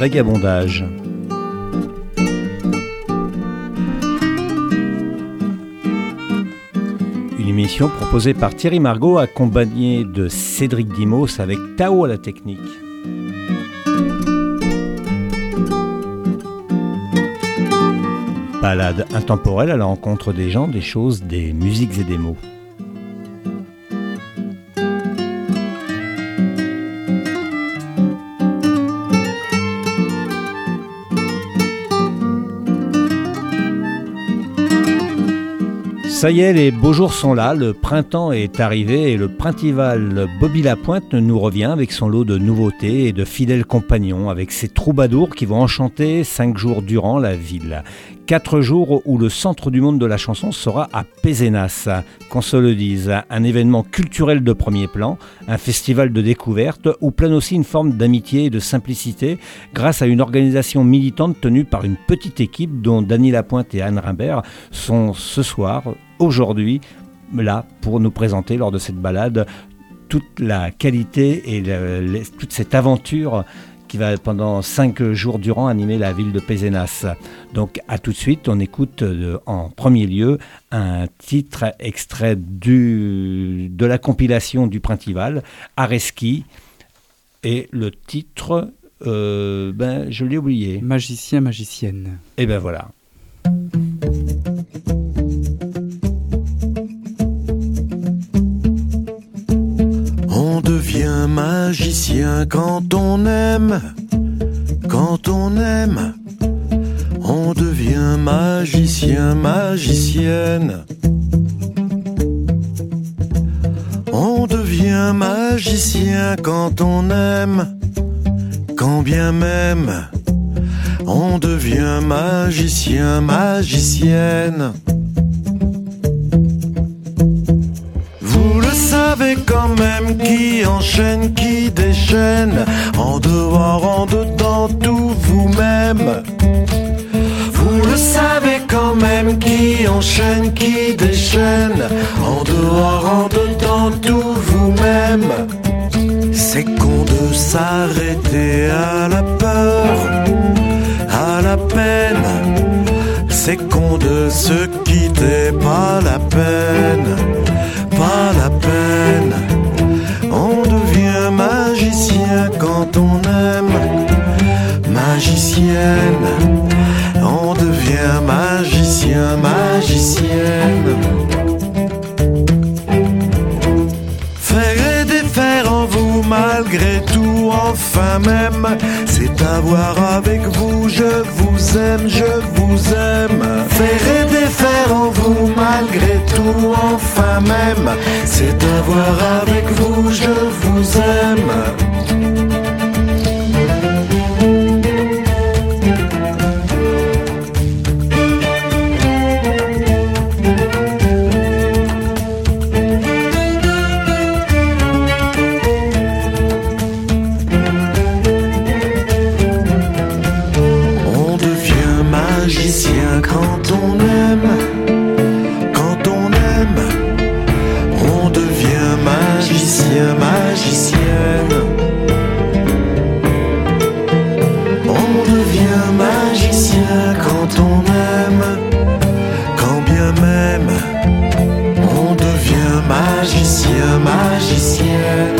vagabondage. Une émission proposée par Thierry Margot, accompagné de Cédric Dimos avec Tao à la technique. Balade intemporelle à la rencontre des gens, des choses, des musiques et des mots. Ça y est, les beaux jours sont là, le printemps est arrivé et le printival Bobby Lapointe nous revient avec son lot de nouveautés et de fidèles compagnons, avec ses troubadours qui vont enchanter 5 jours durant la ville. 4 jours où le centre du monde de la chanson sera à Pézenas, qu'on se le dise, un événement culturel de premier plan, un festival de découverte où plane aussi une forme d'amitié et de simplicité grâce à une organisation militante tenue par une petite équipe dont Dany Lapointe et Anne Rimbert sont ce soir, aujourd'hui, là pour nous présenter lors de cette balade toute la qualité et toute cette aventure qui va pendant 5 jours durant animer la ville de Pézenas. Donc à tout de suite, on écoute en premier lieu un titre extrait de la compilation du Printival, Areski, et le titre, je l'ai oublié. Magicien, magicienne. Et ben voilà. On devient magicien quand on aime, quand on aime. On devient magicien, magicienne. On devient magicien quand on aime, quand bien même. On devient magicien, magicienne. Vous le savez quand même, qui enchaîne, qui déchaîne, en dehors, en dedans, tout vous-même. Vous le savez quand même, qui enchaîne, qui déchaîne, en dehors, en dedans, tout vous-même. C'est con de s'arrêter à la peur, à la peine. C'est con de se quitter, pas la peine. Pas la peine, on devient magicien quand on aime, magicienne, on devient magicien, magicienne. Faire et défaire en vous malgré tout, enfin même, c'est avoir avec vous, je vous aime, je vous aime. Faire et défaire en vous malgré tout, enfin même, c'est avoir avec vous, je vous aime. Quand on aime, quand on aime, on devient magicien, magicienne. On devient magicien quand on aime, quand bien même, on devient magicien, magicienne.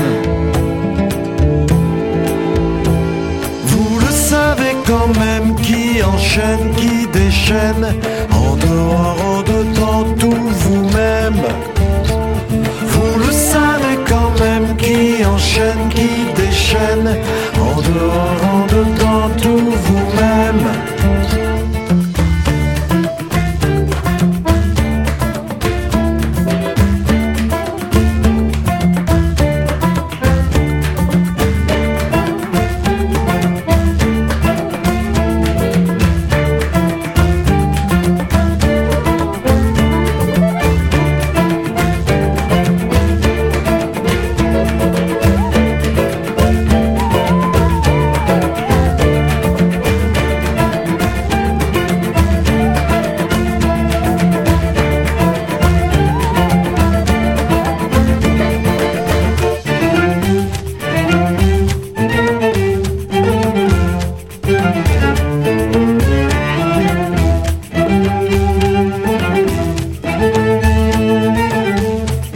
Vous le savez quand même, qui enchaîne, qui déchaîne, en dehors, en dedans, tout vous-même. Vous le savez quand même, qui enchaîne, qui déchaîne, en dehors, en dedans, tout vous-même.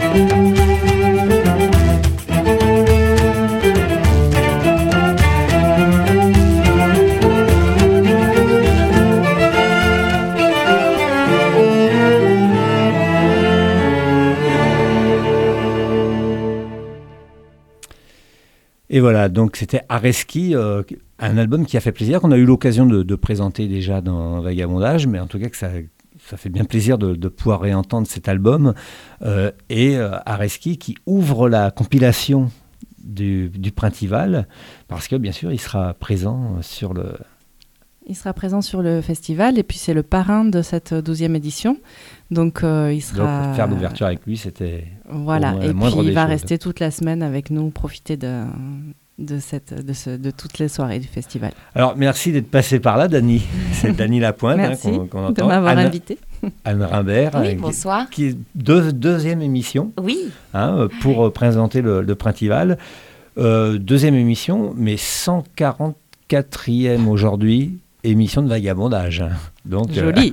Et voilà, donc c'était Areski, un album qui a fait plaisir, qu'on a eu l'occasion de présenter déjà dans Vagabondage, mais en tout cas que ça fait bien plaisir de pouvoir réentendre cet album. Et Areski qui ouvre la compilation du Printival, parce que bien sûr il sera présent sur le... Il sera présent sur le festival, et puis c'est le parrain de cette 12e édition. Donc il sera... Donc faire l'ouverture avec lui, c'était... Voilà, et puis il va rester toute la semaine avec nous, profiter de toutes les soirées du festival. Alors merci d'être passé par là, Dany. C'est Dany Lapointe qu'on entend. De m'avoir invité. Anne Rimbert, oui, bonsoir. Qui est deuxième émission, oui. Pour présenter le Printival. Deuxième émission, mais 144e aujourd'hui, émission de Vagabondage. Donc, joli.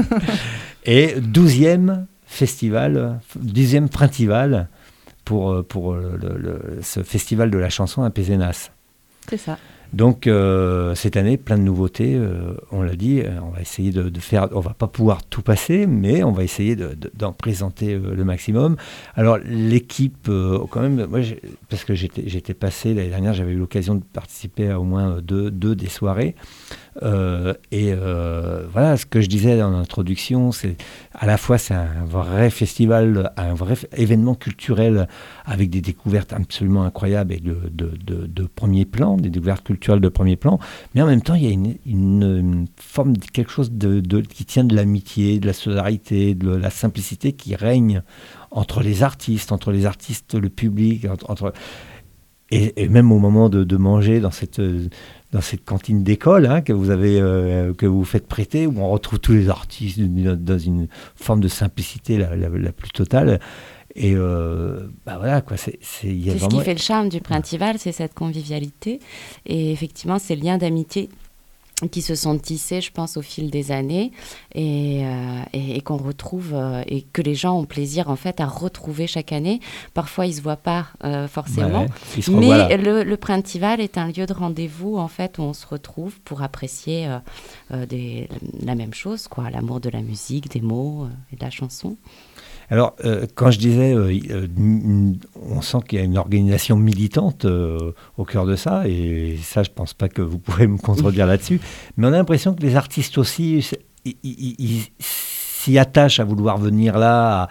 Et 12e festival, 10e Printival pour ce festival de la chanson à Pézenas. C'est ça. Donc cette année, plein de nouveautés, on l'a dit, on va essayer de faire, on va pas pouvoir tout passer, mais on va essayer d'en présenter le maximum. Alors l'équipe, quand même, moi, parce que j'étais passé l'année dernière, j'avais eu l'occasion de participer à au moins deux des soirées. Voilà, ce que je disais dans l'introduction, c'est à la fois c'est un vrai festival, un vrai événement culturel avec des découvertes absolument incroyables et de premier plan, des découvertes culturelles de premier plan, mais en même temps il y a une forme de quelque chose qui tient de l'amitié, de la solidarité, de la simplicité qui règne entre les artistes, le public, et même au moment de manger dans cette cantine d'école que vous faites prêter, où on retrouve tous les artistes dans une forme de simplicité la plus totale. Et voilà, quoi, c'est vraiment... ce qui fait le charme du Printival, c'est cette convivialité. Et effectivement, ces liens d'amitié qui se sont tissés, je pense, au fil des années et qu'on retrouve et que les gens ont plaisir en fait à retrouver chaque année. Parfois, ils se voient pas forcément, mais le Printival est un lieu de rendez-vous en fait où on se retrouve pour apprécier la même chose, quoi, l'amour de la musique, des mots et de la chanson. Alors, quand je disais, on sent qu'il y a une organisation militante au cœur de ça, et ça, je ne pense pas que vous pourrez me contredire là-dessus, mais on a l'impression que les artistes aussi, ils s'y attachent à vouloir venir là,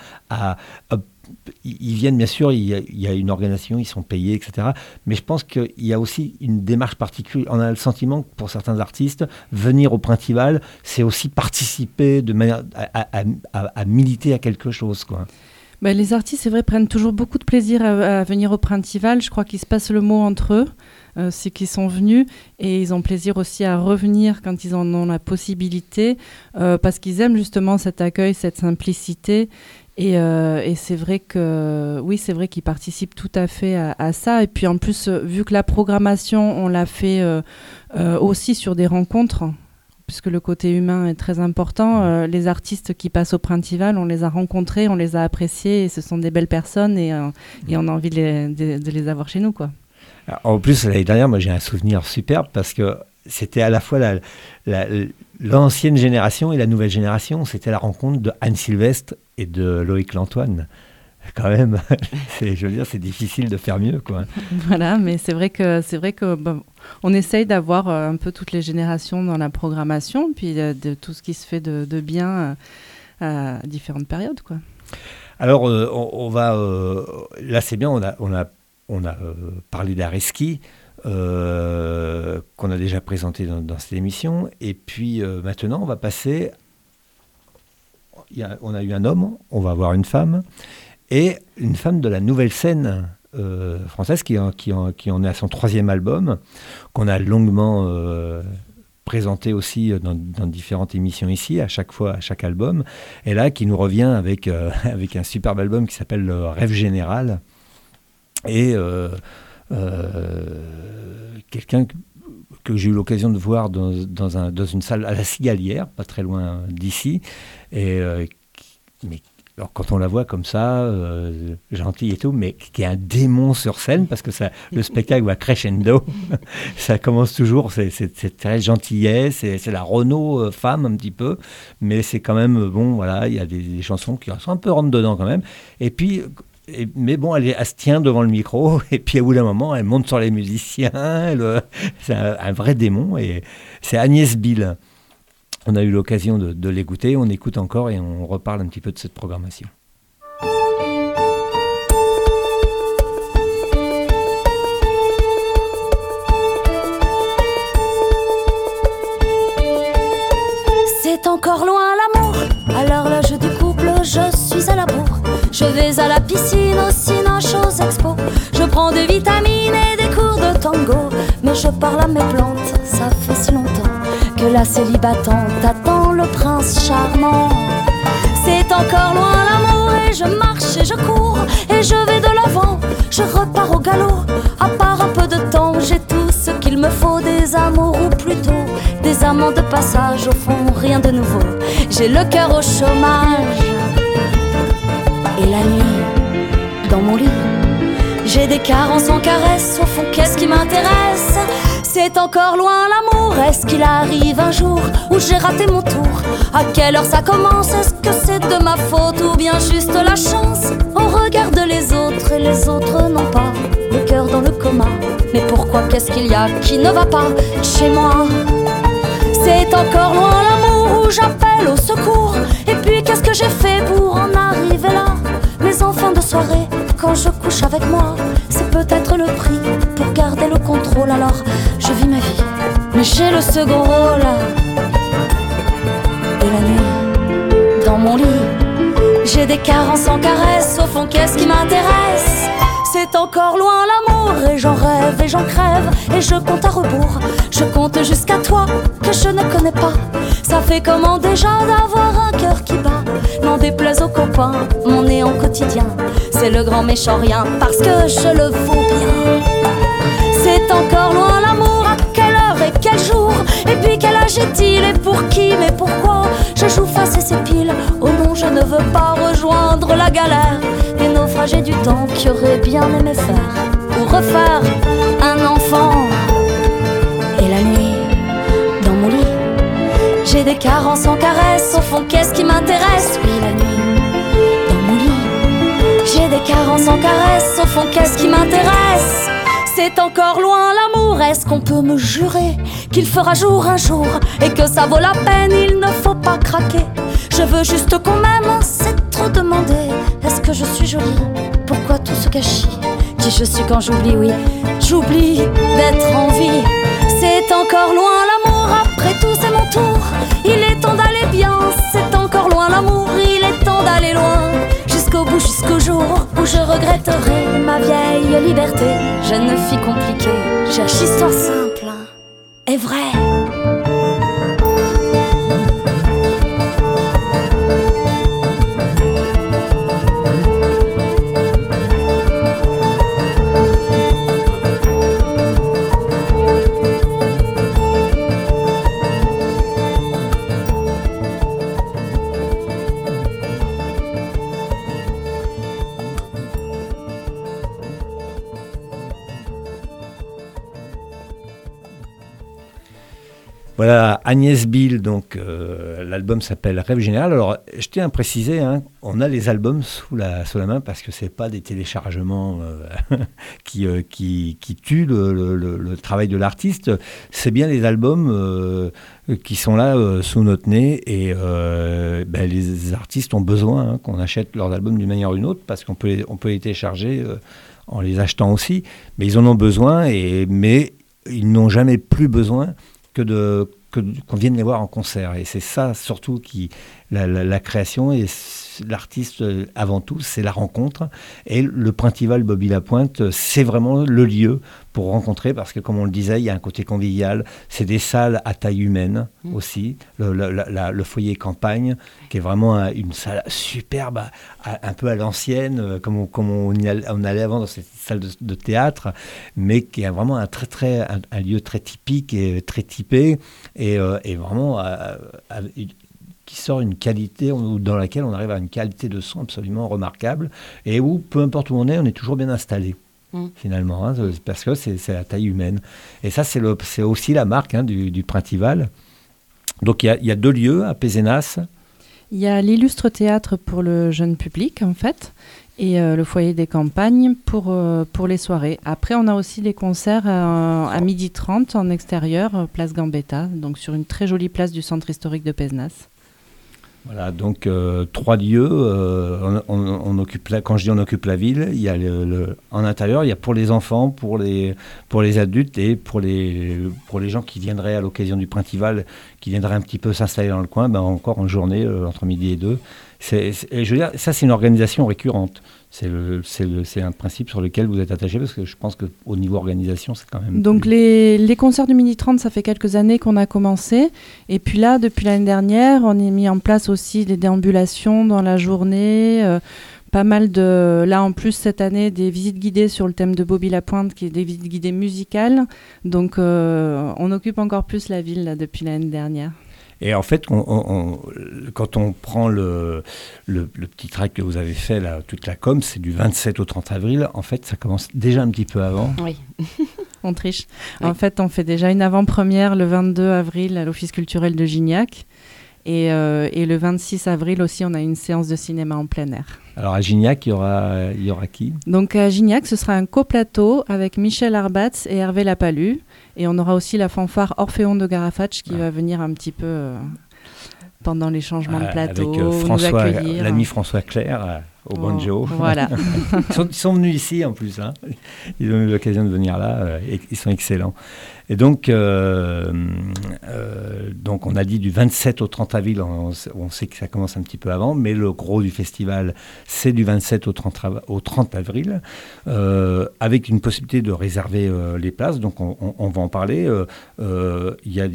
ils viennent, bien sûr, il y a une organisation, ils sont payés, etc. Mais je pense qu'il y a aussi une démarche particulière. On a le sentiment que pour certains artistes, venir au Printival, c'est aussi participer de manière à militer à quelque chose, quoi. Les artistes, c'est vrai, prennent toujours beaucoup de plaisir à venir au Printival. Je crois qu'ils se passent le mot entre eux, c'est qu'ils sont venus, et ils ont plaisir aussi à revenir quand ils en ont la possibilité, parce qu'ils aiment justement cet accueil, cette simplicité. Et c'est vrai qu'ils participent tout à fait à ça. Et puis en plus, vu que la programmation, on l'a fait aussi sur des rencontres, puisque le côté humain est très important. Les artistes qui passent au Printival, on les a rencontrés, on les a appréciés, et ce sont des belles personnes, et on a envie de les avoir chez nous, quoi. En plus, l'année dernière, moi j'ai un souvenir superbe, parce que c'était à la fois l'ancienne génération et la nouvelle génération. C'était la rencontre de Anne Sylvestre et de Loïc Lantoine. Quand même, je veux dire, c'est difficile de faire mieux, quoi. Voilà, mais c'est vrai que on essaye d'avoir un peu toutes les générations dans la programmation, puis de tout ce qui se fait de bien à différentes périodes, quoi. Alors, on va là, c'est bien. On a parlé d'Areski. Qu'on a déjà présenté dans cette émission, et puis maintenant on va passer, on a eu un homme, on va avoir une femme, et une femme de la nouvelle scène française qui en est à son 3e album, qu'on a longuement présenté aussi dans différentes émissions ici, à chaque album, et là qui nous revient avec un superbe album qui s'appelle Rêve Général, et quelqu'un que j'ai eu l'occasion de voir dans une salle à la Cigalière, pas très loin d'ici, mais alors quand on la voit comme ça, gentille et tout, mais qui est un démon sur scène, parce que le spectacle va crescendo, ça commence toujours, c'est très gentillesse, c'est la Renaud femme un petit peu, mais c'est quand même, bon, voilà, il y a des chansons qui sont un peu rentre-dedans quand même, et puis... mais bon, elle se tient devant le micro, et puis au bout d'un moment, elle monte sur les musiciens, c'est un vrai démon, et c'est Agnès Bill. On a eu l'occasion de l'écouter, on écoute encore et on reparle un petit peu de cette programmation. C'est encore loin l'amour, à l'horloge du couple, je suis à la bourre. Je vais à la piscine, au Cinoche, aux expos. Je prends des vitamines et des cours de tango. Mais je parle à mes plantes, ça fait si longtemps que la célibatante attend le prince charmant. C'est encore loin l'amour et je marche et je cours et je vais de l'avant. Je repars au galop, à part un peu de temps, j'ai tout ce qu'il me faut, des amours ou plutôt des amants de passage, au fond rien de nouveau. J'ai le cœur au chômage et la nuit dans mon lit, j'ai des carences sans caresse, au fond qu'est-ce qui m'intéresse? C'est encore loin l'amour, est-ce qu'il arrive un jour où j'ai raté mon tour? À quelle heure ça commence? Est-ce que c'est de ma faute ou bien juste la chance? On regarde les autres et les autres n'ont pas le cœur dans le coma. Mais pourquoi, qu'est-ce qu'il y a qui ne va pas chez moi? C'est encore loin l'amour où j'appelle au secours. Et puis qu'est-ce que j'ai fait pour en arriver là? Mes enfants de soirée, quand je couche avec moi, c'est peut-être le prix pour garder le contrôle. Alors je vis ma vie, mais j'ai le second rôle. Et la nuit, dans mon lit, j'ai des carences sans caresse, au fond qu'est-ce qui m'intéresse? C'est encore loin l'amour et j'en rêve et j'en crève et je compte à rebours. Je compte jusqu'à toi que je ne connais pas. Ça fait comment déjà d'avoir un cœur qui bat? N'en déplaise aux copains, mon néant quotidien, c'est le grand méchant rien parce que je le vaux bien. C'est encore loin l'amour, à quelle heure et quel jour? Et puis quel âge est-il et pour qui? Mais pourquoi je joue face à ces piles? Oh non, je ne veux pas rejoindre la galère des naufragés du temps qui auraient bien aimé faire ou refaire un enfant. Et la nuit, dans mon lit, j'ai des carences sans caresse, au fond qu'est-ce qui m'intéresse? Oui, la nuit, dans mon lit, j'ai des carences sans caresse, au fond qu'est-ce qui m'intéresse? C'est encore loin l'amour, est-ce qu'on peut me jurer qu'il fera jour un jour et que ça vaut la peine, il ne faut pas craquer? Je veux juste qu'on m'aime, c'est trop demandé. Est-ce que je suis jolie? Pourquoi tout ce gâchis? Qui je suis quand j'oublie, oui, j'oublie d'être en vie. C'est encore loin l'amour, après tout c'est mon tour. Il est temps d'aller bien, c'est encore loin l'amour. Il est temps d'aller loin, jusqu'au bout, jusqu'au jour où je regretterai ma vieille liberté. Jeune fille compliquée, cherche histoire simple et vraie. Voilà, Agnès Bill, donc l'album s'appelle Rêve Général. Alors, je tiens à préciser, hein, on a les albums sous la main parce que c'est pas des téléchargements qui tuent le travail de l'artiste. C'est bien les albums qui sont là sous notre nez et les artistes ont besoin qu'on achète leurs albums d'une manière ou d'une autre parce qu'on peut les télécharger en les achetant aussi. Mais ils en ont besoin, mais ils n'ont jamais plus besoin qu'on vienne les voir en concert. Et c'est ça surtout la création et l'artiste avant tout, c'est la rencontre. Et le Printival Bobby Lapointe, c'est vraiment le lieu pour rencontrer, parce que comme on le disait, il y a un côté convivial. C'est des salles à taille humaine aussi. Le foyer campagne, qui est vraiment une salle superbe, un peu à l'ancienne, comme on allait avant dans cette salle de théâtre, mais qui est vraiment un lieu très typique et très typé, et vraiment sort une qualité, ou dans laquelle on arrive à une qualité de son absolument remarquable, et où, peu importe où on est toujours bien installé. Finalement, parce que c'est la taille humaine. Et ça, c'est aussi la marque du Printival. Donc il y a 2 lieux à Pézenas. Il y a l'Illustre Théâtre pour le jeune public, en fait, et le Foyer des Campagnes pour les soirées. Après, on a aussi les concerts à 12h30 en extérieur, place Gambetta, donc sur une très jolie place du centre historique de Pézenas. Voilà, donc 3 lieux. On occupe quand je dis on occupe la ville, il y a en intérieur, il y a pour les enfants, pour les adultes et pour les gens qui viendraient à l'occasion du Printival, qui viendraient un petit peu s'installer dans le coin, encore en journée entre midi et 2. Et je veux dire, ça c'est une organisation récurrente. C'est un principe sur lequel vous êtes attaché, parce que je pense qu'au niveau organisation, c'est quand même... Donc les concerts du Midi 30, ça fait quelques années qu'on a commencé. Et puis là, depuis l'année dernière, on a mis en place aussi des déambulations dans la journée. Pas mal de... Là, en plus, cette année, des visites guidées sur le thème de Bobby-la-Pointe, qui est des visites guidées musicales. Donc on occupe encore plus la ville là, depuis l'année dernière. Et en fait, quand on prend le petit track que vous avez fait, là, toute la com, c'est du 27 au 30 avril. En fait, ça commence déjà un petit peu avant. Oui. On triche. Oui. En fait, on fait déjà une avant-première le 22 avril à l'Office culturel de Gignac. Et le 26 avril aussi, on a une séance de cinéma en plein air. Alors à Gignac, il y aura qui ? Donc à Gignac, ce sera un coplateau avec Michel Arbatz et Hervé Lapalu. Et on aura aussi la fanfare Orphéon de Garafatch qui va venir un petit peu pendant les changements de plateau, avec nous accueillir. L'ami François Clair au banjo. Voilà. Ils sont venus ici en plus. Ils ont eu l'occasion de venir là et ils sont excellents. Et donc on a dit du 27 au 30 avril, on sait que ça commence un petit peu avant, mais le gros du festival, c'est du 27 au 30 avril, avec une possibilité de réserver les places. Donc on va en parler. Il y a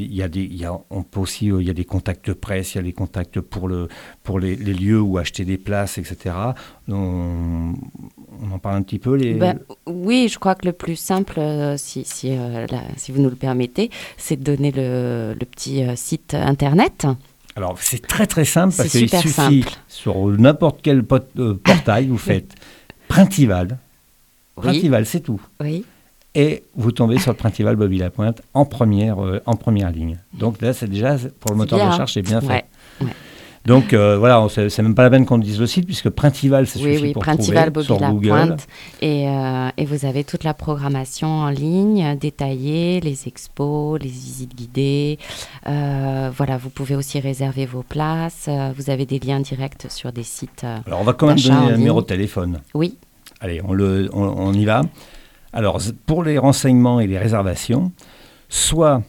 des contacts presse, il y a des contacts pour les lieux où acheter des places, etc. On en parle un petit peu oui, je crois que le plus simple, si vous nous le permettez, c'est de donner le petit site internet. Alors c'est très très simple, parce qu'il suffit simple. Sur n'importe quel portail, vous faites Printival. Printival, c'est tout. Oui. Et vous tombez sur le Printival Bobby-la-Pointe en première ligne. Donc là, c'est déjà, pour le moteur de recherche, c'est bien fait. Ouais. Donc voilà, c'est même pas la peine qu'on dise le site, puisque Printival, ça suffit pour Printival trouver sur Google. Pointe, et vous avez toute la programmation en ligne, détaillée, les expos, les visites guidées. Voilà, vous pouvez aussi réserver vos places. Vous avez des liens directs sur des sites. Alors on va quand même donner un numéro de téléphone. Oui. Allez, on y va. Alors pour les renseignements et les réservations, soit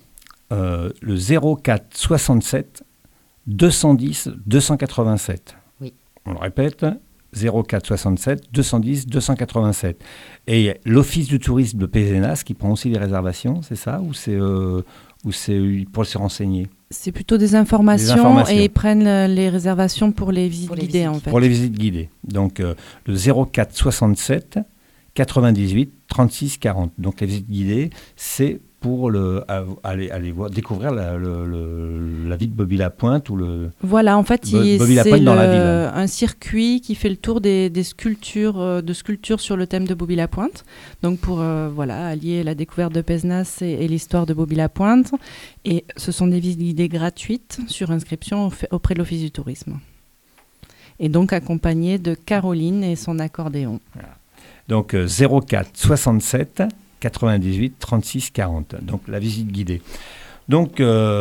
le 04 67 210 287. Oui. On le répète, 04 67 210 287. Et l'Office du tourisme de Pézenas qui prend aussi les réservations, c'est ça ? Ou c'est pour se renseigner ? C'est plutôt des informations. Et ils prennent les réservations pour les visites guidées, en fait. Pour les visites guidées. Donc le 04 67 98 36 40. Donc les visites guidées, c'est pour aller voir, découvrir la vie de Bobby-la-Pointe ou le... Voilà, en fait, c'est un circuit qui fait le tour des sculptures sur le thème de Bobby-la-Pointe. Donc pour allier la découverte de Pézenas et l'histoire de Bobby-la-Pointe. Et ce sont des visites guidées gratuites sur inscription auprès de l'Office du tourisme. Et donc accompagnées de Caroline et son accordéon. Voilà. Donc 04 67 98 36 40. Donc la visite guidée. Donc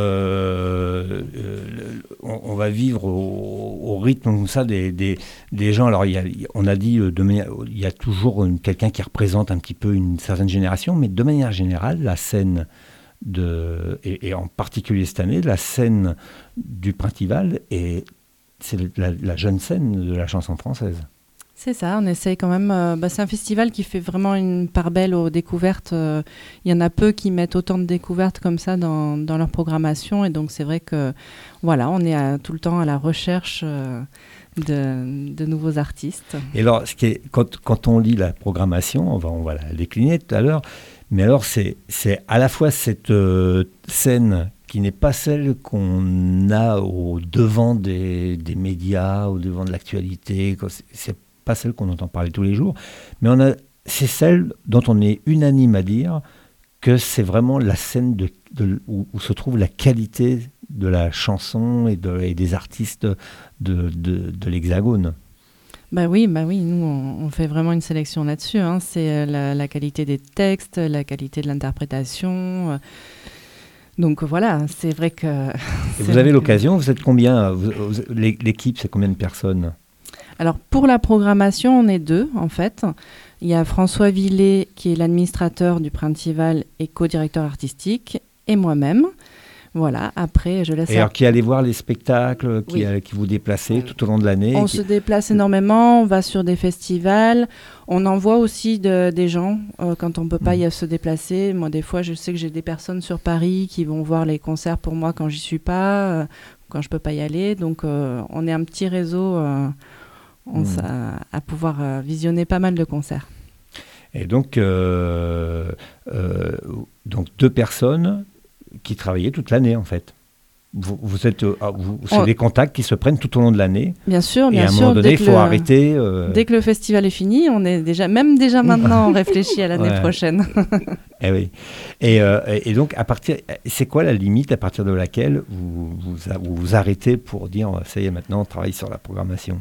on va vivre au rythme comme ça des gens. Alors on a dit il y a toujours quelqu'un qui représente un petit peu une certaine génération, mais de manière générale, la scène et en particulier cette année, la scène du Printival c'est la jeune scène de la chanson française. C'est ça, on essaye quand même. C'est un festival qui fait vraiment une part belle aux découvertes. Il y en a peu qui mettent autant de découvertes comme ça dans leur programmation. Et donc, c'est vrai que on est tout le temps à la recherche de nouveaux artistes. Et alors, quand on lit la programmation, on va la décliner tout à l'heure, mais alors c'est à la fois cette scène qui n'est pas celle qu'on a au devant des médias, au devant de l'actualité. C'est pas celle qu'on entend parler tous les jours, mais c'est celle dont on est unanime à dire que c'est vraiment la scène où se trouve la qualité de la chanson et des artistes de l'Hexagone. Bah oui, nous on fait vraiment une sélection là-dessus. Hein. C'est la qualité des textes, la qualité de l'interprétation. Donc voilà, c'est vrai que... Et vous avez l'occasion, vous êtes combien l'équipe, c'est combien de personnes? Alors pour la programmation, on est 2 en fait. Il y a François Villet qui est l'administrateur du Printival et co-directeur artistique, et moi-même. Voilà, après je laisse... Et alors qui allez voir les spectacles, qui vous déplacez tout au long de l'année? On se déplace énormément, on va sur des festivals, on envoie aussi des gens quand on ne peut pas se déplacer. Moi des fois je sais que j'ai des personnes sur Paris qui vont voir les concerts pour moi quand j'y suis pas, quand je ne peux pas y aller. Donc on est un petit réseau à pouvoir visionner pas mal de concerts. Et donc 2 personnes qui travaillaient toute l'année en fait. C'est des contacts qui se prennent tout au long de l'année. Bien sûr. Et à un moment donné, il faut arrêter. Dès que le festival est fini, on est déjà maintenant, on réfléchit à l'année prochaine. Et oui. Et donc, c'est quoi la limite à partir de laquelle vous arrêtez pour dire ça y est, maintenant on travaille sur la programmation?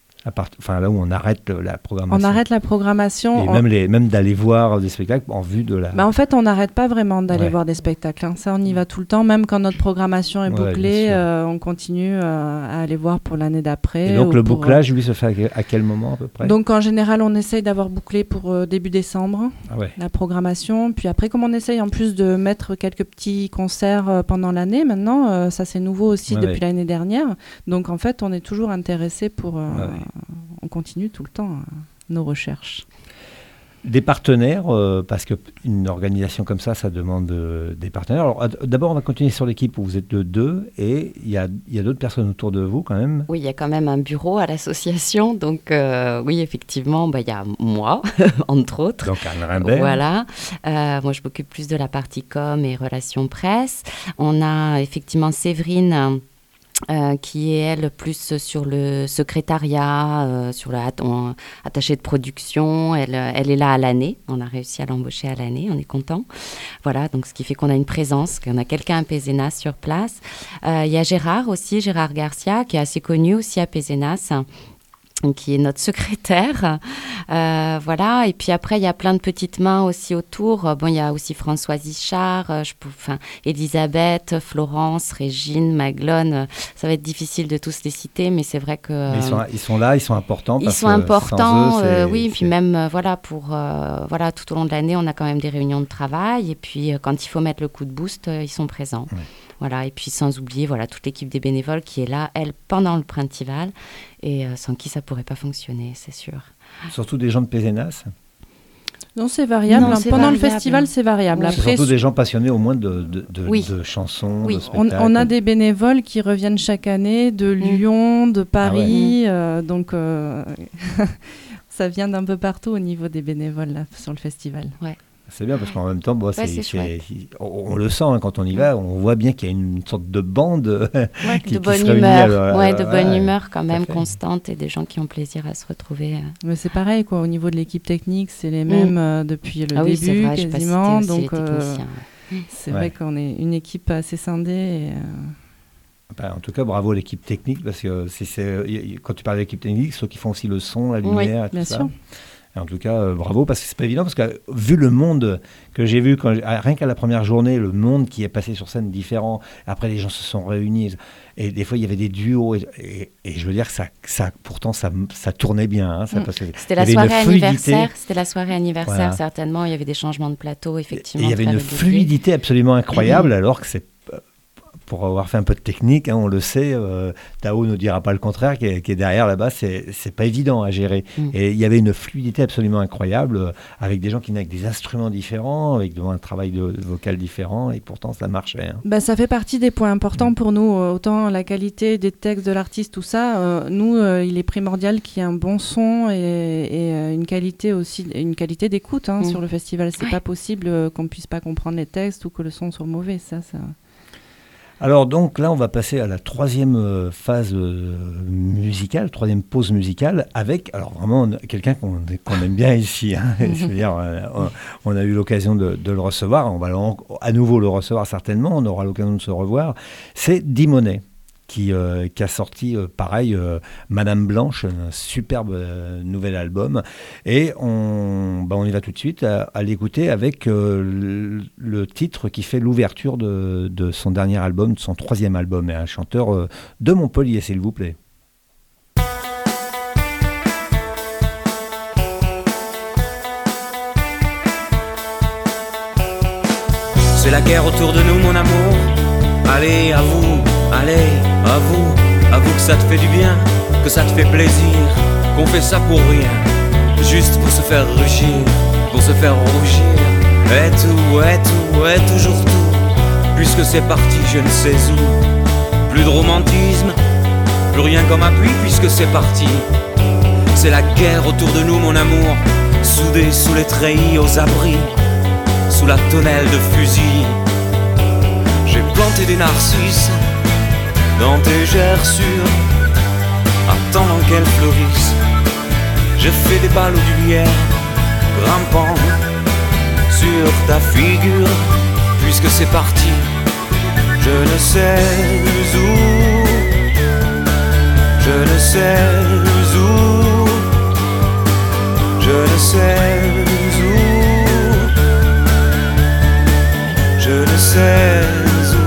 Là où on arrête la programmation. On arrête la programmation. Et même d'aller voir des spectacles en vue de la... En fait, on n'arrête pas vraiment d'aller voir des spectacles. Hein. Ça, on y va tout le temps. Même quand notre programmation est bouclée, on continue à aller voir pour l'année d'après. Et donc, le bouclage, lui, se fait à quel moment à peu près? Donc, en général, on essaye d'avoir bouclé pour début décembre la programmation. Puis après, comme on essaye en plus de mettre quelques petits concerts pendant l'année, maintenant, ça c'est nouveau aussi depuis l'année dernière. Donc, en fait, on est toujours intéressé pour... On continue tout le temps nos recherches. Des partenaires, parce qu'une organisation comme ça demande des partenaires. Alors, d'abord, on va continuer sur l'équipe où vous êtes 2 et il y a d'autres personnes autour de vous quand même. Oui, il y a quand même un bureau à l'association. Donc, oui, effectivement, il y a moi, entre autres. Donc, Anne Rimbert. Voilà. Moi, je m'occupe plus de la partie com et relations presse. On a effectivement Séverine... qui est, elle, plus sur le secrétariat, sur l'attaché de production. Elle est là à l'année. On a réussi à l'embaucher à l'année. On est content. Voilà, donc ce qui fait qu'on a une présence, qu'on a quelqu'un à Pézenas sur place. Il y a Gérard Garcia, qui est assez connu aussi à Pézenas, qui est notre secrétaire. Voilà. Et puis après, il y a plein de petites mains aussi autour. Bon, il y a aussi Françoise Ichard, Elisabeth, Florence, Régine, Maglone. Ça va être difficile de tous les citer, mais c'est vrai que... Ils sont là, ils sont importants. Ils sont importants, oui. Puis même, tout au long de l'année, on a quand même des réunions de travail. Et puis, quand il faut mettre le coup de boost, ils sont présents. Ouais. Voilà, et puis sans oublier toute l'équipe des bénévoles qui est là, elle, pendant le Printival, et sans qui ça ne pourrait pas fonctionner, c'est sûr. Surtout des gens de Pézenas? Non, c'est variable. Pendant le festival, c'est variable. Oui. Après, surtout des gens passionnés au moins de chansons, de spectacles. On a des bénévoles qui reviennent chaque année de Lyon, de Paris, donc ça vient d'un peu partout au niveau des bénévoles là, sur le festival. Ouais. C'est bien parce qu'en même temps, on le sent quand on y va, on voit bien qu'il y a une sorte de bande de bonne humeur, de bonne humeur quand même constante et des gens qui ont plaisir à se retrouver. Mais c'est pareil quoi, au niveau de l'équipe technique, c'est les mêmes depuis le début c'est vrai, quasiment. Donc c'est vrai qu'on est une équipe assez scindée. En tout cas, bravo à l'équipe technique parce que quand tu parles de l'équipe technique, ceux qui font aussi le son, la lumière, et tout ça. Sûr. En tout cas, bravo, parce que c'est pas évident, parce que vu le monde que j'ai vu, rien qu'à la première journée, le monde qui est passé sur scène différent, après les gens se sont réunis, et des fois il y avait des duos, et je veux dire que pourtant ça tournait bien. Parce que c'était la soirée anniversaire, voilà. Certainement, il y avait des changements de plateau, effectivement. Et il y avait une fluidité absolument incroyable, alors que c'est... Pour avoir fait un peu de technique, on le sait, Tao ne dira pas le contraire, qui est derrière là-bas, c'est pas évident à gérer. Et il y avait une fluidité absolument incroyable, avec des gens qui venaient avec des instruments différents, avec un travail vocal différent, et pourtant ça marchait. Ça fait partie des points importants pour nous, autant la qualité des textes de l'artiste, tout ça. Nous, il est primordial qu'il y ait un bon son et une qualité aussi, une qualité d'écoute sur le festival. C'est pas possible qu'on puisse pas comprendre les textes ou que le son soit mauvais, ça. Alors donc là, on va passer à la troisième phase musicale, troisième pause musicale, avec alors vraiment quelqu'un qu'on aime bien ici. Hein. C'est-à-dire, on a eu l'occasion de le recevoir, on va à nouveau le recevoir certainement, on aura l'occasion de se revoir. C'est Dimonet. Qui a sorti, pareil, Madame Blanche, un superbe nouvel album. Et on y va tout de suite à l'écouter avec le titre qui fait l'ouverture de son dernier album, de son troisième album, et un chanteur de Montpellier, s'il vous plaît. C'est la guerre autour de nous, mon amour. Allez, à vous, allez, à vous que ça te fait du bien, que ça te fait plaisir, qu'on fait ça pour rien, juste pour se faire rugir, pour se faire rougir, et toujours tout, puisque c'est parti je ne sais où, plus de romantisme, plus rien comme appui puisque c'est parti, c'est la guerre autour de nous mon amour, soudés sous les treillis aux abris, sous la tonnelle de fusils. J'ai planté des narcisses dans tes gerçures, attendant qu'elles fleurissent. J'ai fait des ballots d'huilière, grimpant sur ta figure, puisque c'est parti. Je ne sais où, je ne sais où, je ne sais où, je ne sais où.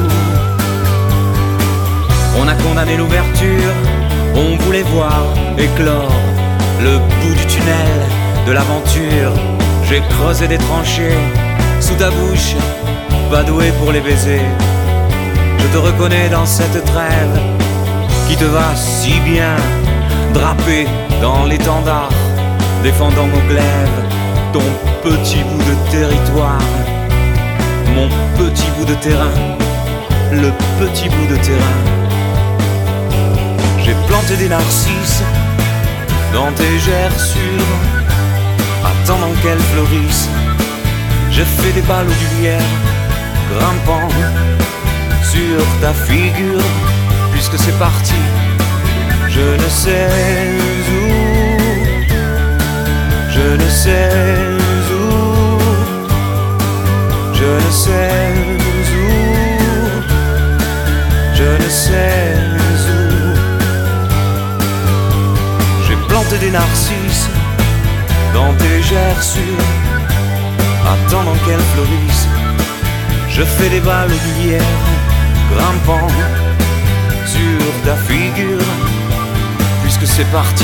On a condamné l'ouverture, on voulait voir éclore le bout du tunnel de l'aventure. J'ai creusé des tranchées sous ta bouche, pas doué pour les baisers. Je te reconnais dans cette trêve qui te va si bien, drapé dans l'étendard, défendant nos glaives, ton petit bout de territoire, mon petit bout de terrain, le petit bout de terrain. J'ai planté des narcisses dans tes gerçures, attendant qu'elles fleurissent. J'ai fait des ballots d'huilière, grimpant sur ta figure, puisque c'est parti. Je ne sais où, je ne sais où, je ne sais où, je ne sais où. J'ai planté des narcisses dans tes gerçures, attendant qu'elles fleurissent. Je fais des balles d'huilière, grimpant sur ta figure, puisque c'est parti.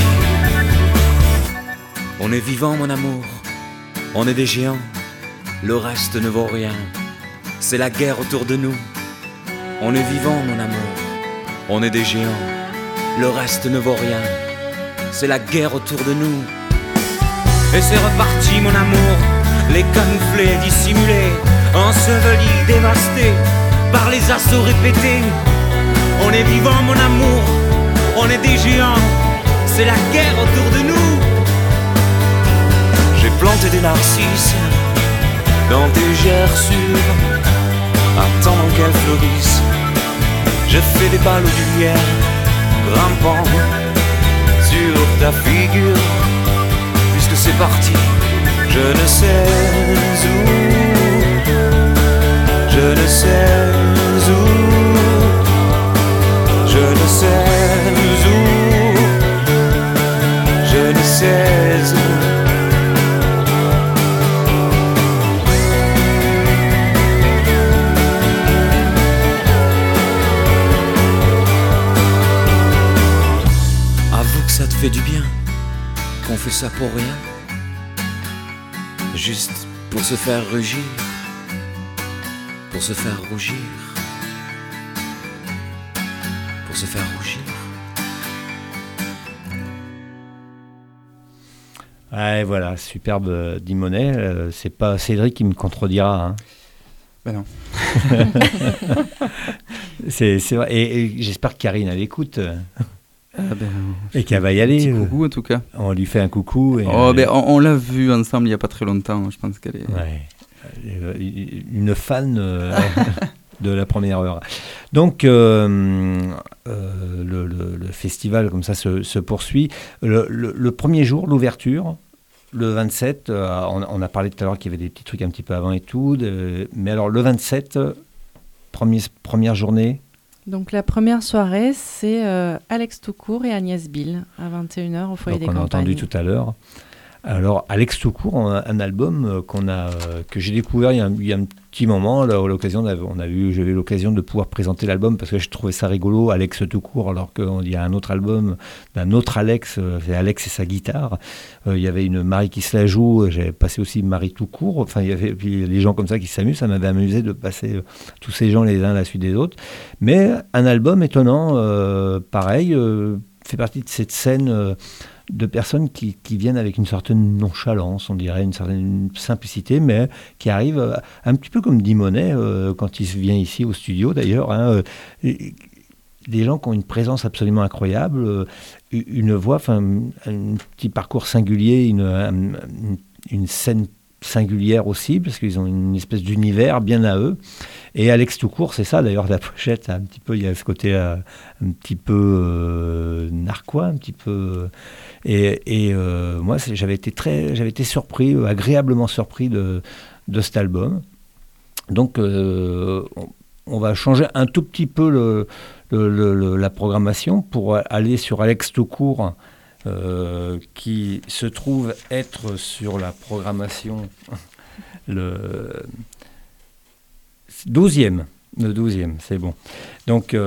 On est vivant mon amour, on est des géants, le reste ne vaut rien. C'est la guerre autour de nous. On est vivant mon amour, on est des géants, le reste ne vaut rien. C'est la guerre autour de nous. Et c'est reparti mon amour, les camouflés, dissimulés, ensevelis, dévastés par les assauts répétés. On est vivant mon amour, on est des géants, c'est la guerre autour de nous. J'ai planté des narcisses dans tes gerçures, attendant qu'elles fleurissent. Je fais des ballots d'huilière, grimpant sur ta figure, puisque c'est parti. Je ne sais où, je ne sais où, je ne sais où, je ne sais où. Avoue que ça te fait du bien, qu'on fait ça pour rien, juste pour se faire rugir, pour se faire rougir, pour se faire rougir. Ouais, voilà, superbe Dimonet. C'est pas Cédric qui me contredira. Hein. Ben non. c'est vrai. Et j'espère que Karine elle écoute. Et qu'elle va y Un aller. petit coucou en tout cas. On lui fait un coucou. Et on l'a vu ensemble il n'y a pas très longtemps. Je pense qu'elle est. Ouais. Une fan de la première heure. Donc, le festival, comme ça, se poursuit. Le premier jour, l'ouverture, le 27, on a parlé tout à l'heure qu'il y avait des petits trucs un petit peu avant et tout, mais alors le 27, première journée. Donc la première soirée, c'est Alex Toucourt et Agnès Bill à 21h au Foyer des Campagnes. On a entendu tout à l'heure. Alors Alex Toucourt, un album que j'ai découvert il y a un petit moment. Là, à l'occasion, j'avais l'occasion de pouvoir présenter l'album parce que je trouvais ça rigolo, Alex Toucourt, alors qu'il y a un autre album d'un autre Alex, c'est Alex et sa guitare. Il y avait une Marie qui se la joue, j'avais passé aussi Marie Toucourt. Enfin, il y avait puis les gens comme ça qui s'amusent. Ça m'avait amusé de passer tous ces gens les uns à la suite des autres. Mais un album étonnant, pareil, fait partie de cette scène. De personnes qui viennent avec une certaine nonchalance, on dirait, une certaine simplicité, mais qui arrivent un petit peu comme Dimonet, quand il vient ici au studio d'ailleurs, hein, des gens qui ont une présence absolument incroyable, une voix, un petit parcours singulier, une scène singulière aussi, parce qu'ils ont une espèce d'univers bien à eux. Et Alex Toucourt, c'est ça d'ailleurs, la pochette, un petit peu, il y a ce côté un petit peu narquois, un petit peu. Et moi, j'avais été surpris, agréablement surpris de cet album. Donc, on va changer un tout petit peu la programmation pour aller sur Alex Toucourt, qui se trouve être sur la programmation le 12e, c'est bon. Donc,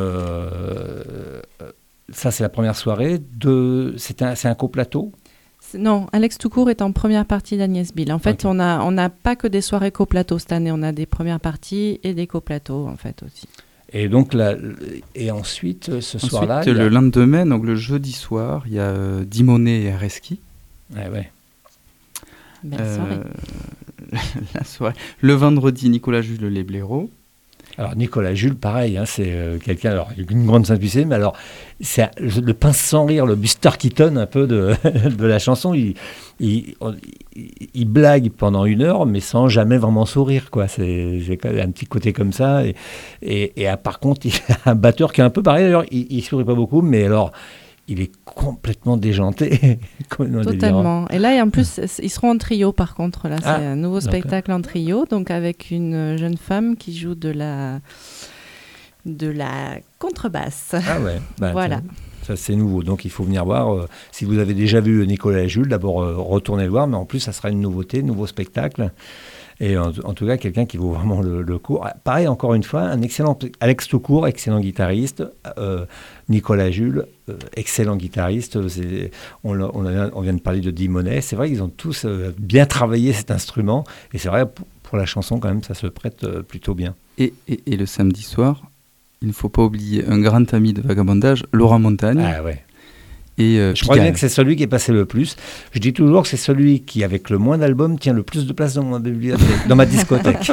ça, c'est la première soirée. C'est un coplateau ? Non, Alex Toucourt est en première partie d'Agnès Bill. En fait, okay. On n'a pas que des soirées coplateaux cette année, on a des premières parties et des coplateaux, en fait, aussi. Et donc, ensuite, soir-là... Le lendemain, donc le jeudi soir, il y a Dimonet et Areski. Ouais. Belle soirée. La soirée. Le vendredi, Nicolas Jules Les Blaireaux. Alors Nicolas Jules, pareil, hein, c'est quelqu'un, alors une grande simplicité, mais alors c'est le pince sans rire, le Buster Keaton un peu de la chanson. Il blague pendant 1 heure, mais sans jamais vraiment sourire, quoi. C'est quand même un petit côté comme ça. Et par contre, il a un batteur qui est un peu pareil. D'ailleurs, il sourit pas beaucoup, mais alors il est complètement déjanté. Totalement. Et là, en plus, ils seront en trio, par contre. Là, c'est un nouveau spectacle en trio, donc avec une jeune femme qui joue de la contrebasse. Ah ouais. Voilà. Ça, c'est nouveau. Donc, il faut venir voir. Si vous avez déjà vu Nicolas et Jules, d'abord, retournez le voir. Mais en plus, ça sera une nouveauté, nouveau spectacle. Et en tout cas, quelqu'un qui vaut vraiment le coup. Pareil, encore une fois, un excellent Alex Toucourt, excellent guitariste. Nicolas Jules, excellent guitariste. On vient de parler de Dimonet. C'est vrai qu'ils ont tous bien travaillé cet instrument. Et c'est vrai, pour la chanson, quand même, ça se prête plutôt bien. Et le samedi soir, il ne faut pas oublier un grand ami de Vagabondage, Laurent Montagne. Ah ouais. Et je crois bien que c'est celui qui est passé le plus. Je dis toujours que c'est celui qui, avec le moins d'albums, tient le plus de place dans ma bibliothèque, dans ma discothèque.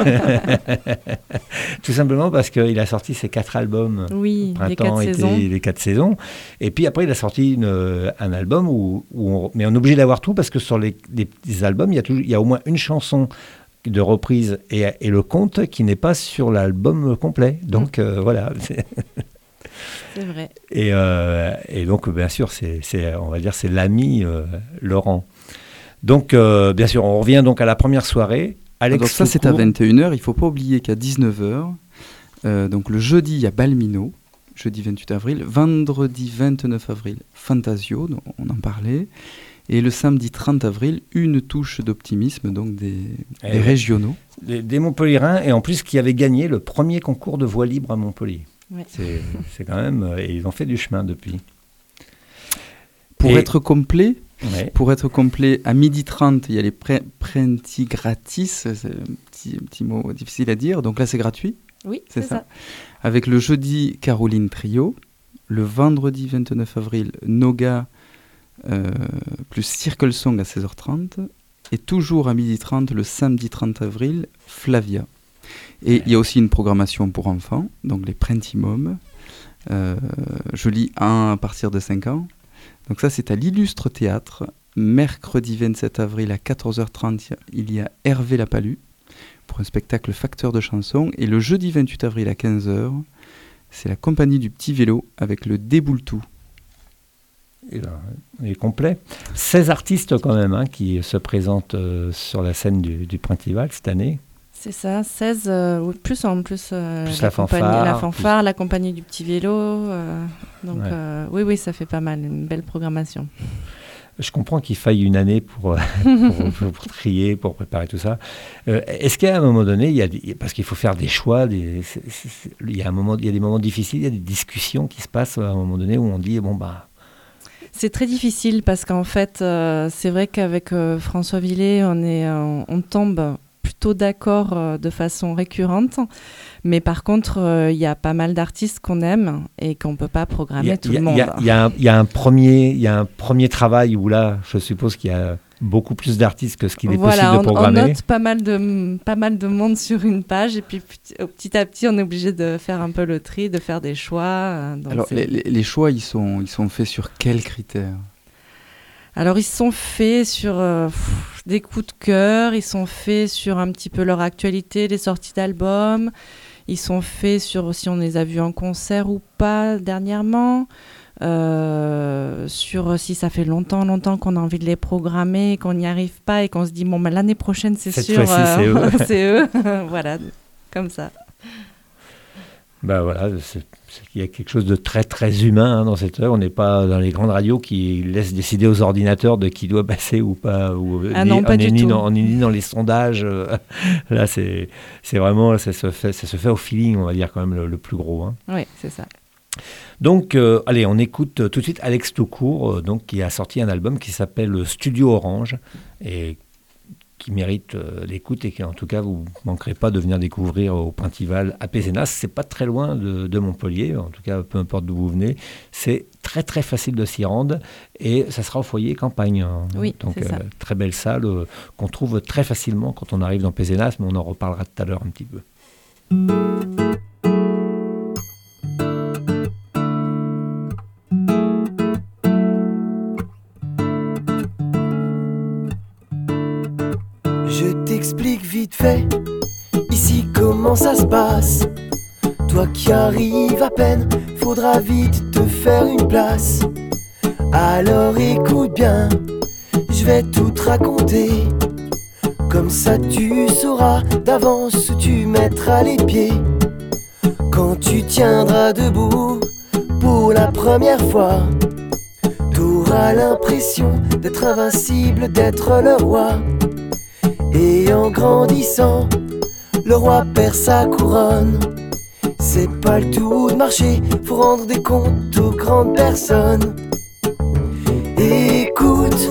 Tout simplement parce qu'il a sorti ses 4 albums. Oui, printemps, les 4 été, saisons. Les 4 saisons. Et puis après, il a sorti un album mais on est obligé d'avoir tout parce que sur les albums, il y a au moins une chanson de reprise et le conte qui n'est pas sur l'album complet. Donc voilà. C'est vrai. Et donc, bien sûr, on va dire, c'est l'ami Laurent. Donc, bien sûr, on revient donc à la première soirée. Alex donc ça, c'est à 21h. Il ne faut pas oublier qu'à 19h, donc le jeudi, il y a Balmino, jeudi 28 avril. Vendredi 29 avril, Fantasio, on en parlait. Et le samedi 30 avril, une touche d'optimisme, donc des régionaux. Des Montpellierins, et en plus, qui avaient gagné le premier concours de voix libre à Montpellier. Ouais. C'est quand même... Et ils ont fait du chemin depuis. Pour être complet, ouais. À 12h30, il y a les Prenti gratis. C'est un petit mot difficile à dire. Donc là, c'est gratuit. Oui, c'est ça. Avec le jeudi, Caroline Trio. Le vendredi 29 avril, Noga plus Circle Song à 16h30. Et toujours à 12h30, le samedi 30 avril, Flavia. Et il y a aussi une programmation pour enfants, donc les Printimum. Je lis à partir de 5 ans. Donc ça, c'est à l'Illustre Théâtre. Mercredi 27 avril à 14h30, il y a Hervé Lapalu pour pour un spectacle facteur de chansons. Et le jeudi 28 avril à 15h, c'est la compagnie du Petit Vélo avec le Déboule-tout. Il est complet. 16 artistes quand même qui se présentent sur la scène du Printival cette année. C'est ça, 16, plus en plus, plus la fanfare, plus... la compagnie du Petit Vélo. Donc oui, ça fait pas mal, une belle programmation. Je comprends qu'il faille une année pour trier, pour préparer tout ça. Est-ce qu'à un moment donné, parce qu'il faut faire des choix, il y a des moments difficiles, il y a des discussions qui se passent à un moment donné où on dit C'est très difficile parce qu'en fait, c'est vrai qu'avec François Villet, on tombe plutôt d'accord de façon récurrente, mais par contre, il y a pas mal d'artistes qu'on aime et qu'on ne peut pas programmer tout le monde. Il y a un premier travail où là, je suppose qu'il y a beaucoup plus d'artistes que ce qu'il est possible de programmer. On note pas mal de monde sur une page et puis petit à petit, on est obligé de faire un peu le tri, de faire des choix. Donc alors, les choix, ils sont faits sur quels critères ? Alors, ils sont faits sur des coups de cœur, ils sont faits sur un petit peu leur actualité, les sorties d'albums, ils sont faits sur si on les a vus en concert ou pas dernièrement, sur si ça fait longtemps qu'on a envie de les programmer, qu'on n'y arrive pas et qu'on se dit l'année prochaine, c'est cette sûr, fois-ci, c'est eux. c'est eux. Voilà, comme ça. Voilà, il y a quelque chose de très très humain dans cette œuvre. On n'est pas dans les grandes radios qui laissent décider aux ordinateurs de qui doit passer ou pas. Non, pas du tout. On est ni dans les sondages. Là, c'est vraiment, ça se fait au feeling, on va dire quand même le plus gros. Oui, c'est ça. Donc, allez, on écoute tout de suite Alex Toucourt, qui a sorti un album qui s'appelle Studio Orange et qui mérite l'écoute et qui, en tout cas, vous ne manquerez pas de venir découvrir au Printival à Pézenas. C'est pas très loin de Montpellier, en tout cas, peu importe d'où vous venez. C'est très, très facile de s'y rendre et ça sera au foyer campagne. Oui, donc, c'est ça. très belle salle qu'on trouve très facilement quand on arrive dans Pézenas, mais on en reparlera tout à l'heure un petit peu. Je t'explique vite fait, ici comment ça se passe. Toi qui arrives à peine, faudra vite te faire une place. Alors écoute bien, je vais tout te raconter. Comme ça tu sauras d'avance où tu mettras les pieds. Quand tu tiendras debout pour la première fois, t'auras l'impression d'être invincible, d'être le roi. Et en grandissant, le roi perd sa couronne. C'est pas le tout de marcher, faut rendre des comptes aux grandes personnes. Écoute,